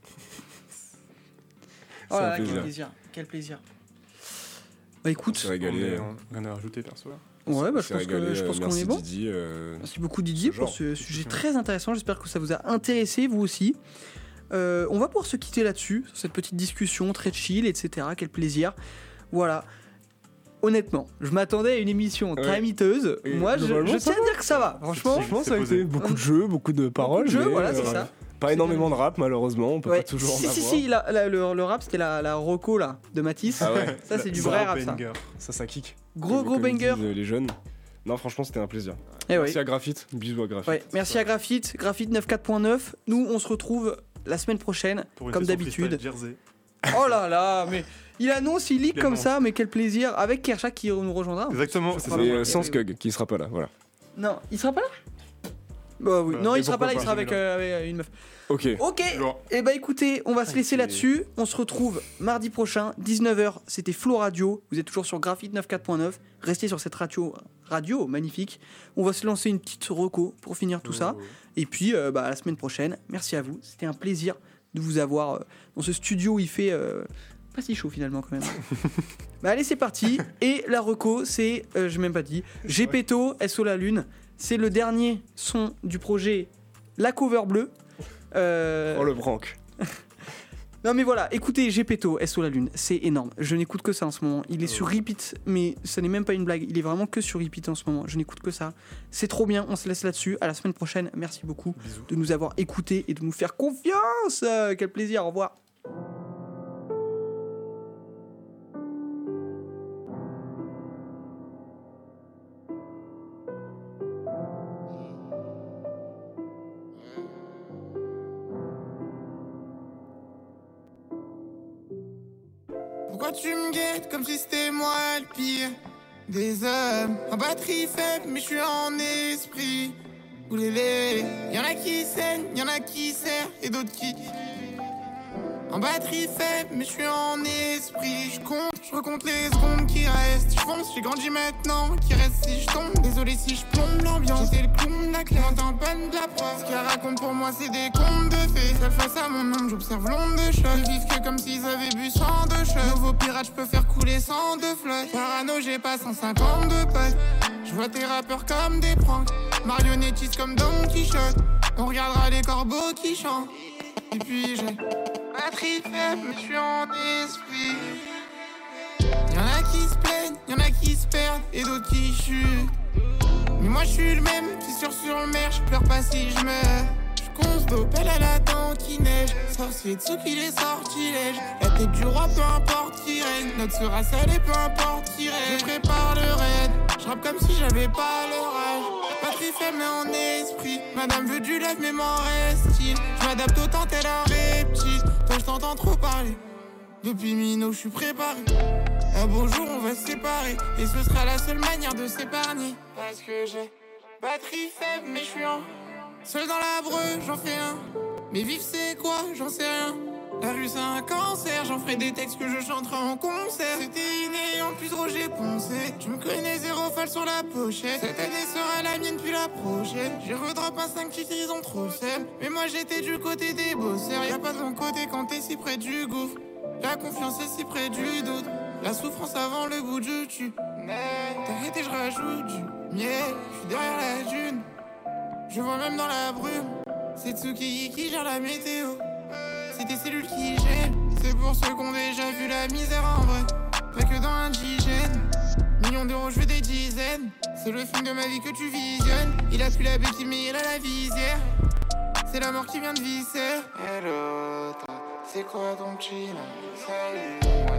Oh là là, quel plaisir. Bah écoute, régalé. Rien à rajouter perso. Ouais, je pense qu'on est bon. Didier, merci beaucoup Didier pour ce sujet très intéressant. J'espère que ça vous a intéressé, vous aussi. On va pouvoir se quitter là-dessus, sur cette petite discussion très chill, etc. Quel plaisir. Voilà. Honnêtement, je m'attendais à une émission très miteuse. Moi, je tiens à dire que ça va. Franchement, ça a été beaucoup de jeux, beaucoup de paroles. Beaucoup de jeux, voilà, c'est ça. Pas énormément de rap, malheureusement. On peut pas toujours en avoir. Si, le rap, c'était la reco là, de Matisse. Ah ouais. Ça, c'est du vrai rap, ça. Ça kick. Gros banger. Les jeunes. Non, franchement, c'était un plaisir. Merci à Graphite. Bisous à Graphite. Merci à Graphite. Graphite 94.9. Nous, on se retrouve la semaine prochaine, comme d'habitude. Oh là là, mais il annonce, il leak comme ça, mais quel plaisir. Avec Kershak qui nous rejoindra. Exactement. C'est sans Skug qui sera pas là, voilà. Non, il sera pas là ? Bah oui, non, il sera pas là, il sera avec une meuf. Ok. Et bah écoutez, on va se laisser là-dessus. On se retrouve mardi prochain, 19h. C'était Flow Radio. Vous êtes toujours sur Graphite 94.9. Restez sur cette radio magnifique. On va se lancer une petite reco pour finir tout ça. Et puis, à la semaine prochaine. Merci à vous. C'était un plaisir de vous avoir dans ce studio où il fait pas si chaud finalement quand même. Allez, c'est parti. Et la reco, c'est, j'ai même pas dit, Gepetto, SO la Lune. C'est le dernier son du projet La Cover Bleue. Oh le branque. Non mais voilà, écoutez Gepetto, SO la Lune, c'est énorme. Je n'écoute que ça en ce moment. Il est sur repeat, mais ça n'est même pas une blague. Il est vraiment que sur repeat en ce moment. Je n'écoute que ça. C'est trop bien, on se laisse là-dessus. À la semaine prochaine. Merci beaucoup de nous avoir écoutés et de nous faire confiance. Quel plaisir, au revoir. Pourquoi tu me guettes comme si c'était moi le pire des hommes? En batterie faible, mais je suis en esprit. Oulélé, y'en a qui saignent, y'en a qui serrent et d'autres qui. En batterie faible, mais je suis en esprit. Je recompte les secondes qui restent. Je fonce, j'ai grandi maintenant. Qui reste si je tombe? Désolé si je plombe l'ambiance. J'étais le clown la classe, on tamponne de la preuve. Ce qu'elle raconte pour moi c'est des contes de fées. Seule face à mon ombre j'observe l'onde de choc. Ils vivent que comme s'ils avaient bu 102 shots. Nouveau pirate j'peux faire couler 102 flottes. Parano j'ai pas 152 potes. J'vois tes rappeurs comme des pranks. Marionnettistes comme Don Quichotte. On regardera les corbeaux qui chantent. Et puis j'ai batterie faible mais j'suis en esprit. Y'en a qui se plaignent, y'en a qui se perdent et d'autres qui chutent. Mais moi j'suis le même, fissure sur le mer, j'pleure pas si j'meurs. J'conce d'Opel à la dent qui neige. Sorcier de ceux qui les sortilèges. La tête du roi peu importe qui règne. Notre sera salée peu importe qui règne. Je prépare le raid, j'rappe comme si j'avais pas l'orage. Patrie faible mais en esprit. Madame veut du love mais m'en reste-t-il. J'm'adapte autant tel un reptile. Toi j't'entends trop parler. Depuis Mino j'suis préparé. Un beau jour on va se séparer. Et ce sera la seule manière de s'épargner. Parce que j'ai batterie faible mais j'suis en seul dans la breu, j'en fais un. Mais vivre c'est quoi, j'en sais rien. La rue c'est un cancer, j'en ferai des textes que je chanterai en concert. C'était inné, en plus Roger Poncé. Tu me connais, zéro folle sur la pochette. Cette année sera la mienne puis la prochaine. J'ai redrop un 5 titres, ils ont trop le seum. Mais moi j'étais du côté des bosseurs. Y'a pas de mon côté quand t'es si près du gouffre. La confiance est si près du doute. La souffrance avant le bout du tue. T'arrête et je rajoute du miel. J'suis derrière la dune. Je vois même dans la brume. C'est Tsuki qui gère la météo. C'est tes cellules qui gênent. C'est pour ceux qui ont déjà vu la misère en vrai. Pas que dans indigène. Millions d'euros, je veux des dizaines. C'est le film de ma vie que tu visionnes. Il a plus la béquille mais il a la visière. C'est la mort qui vient de visser. Hello, c'est quoi ton chill? Salut.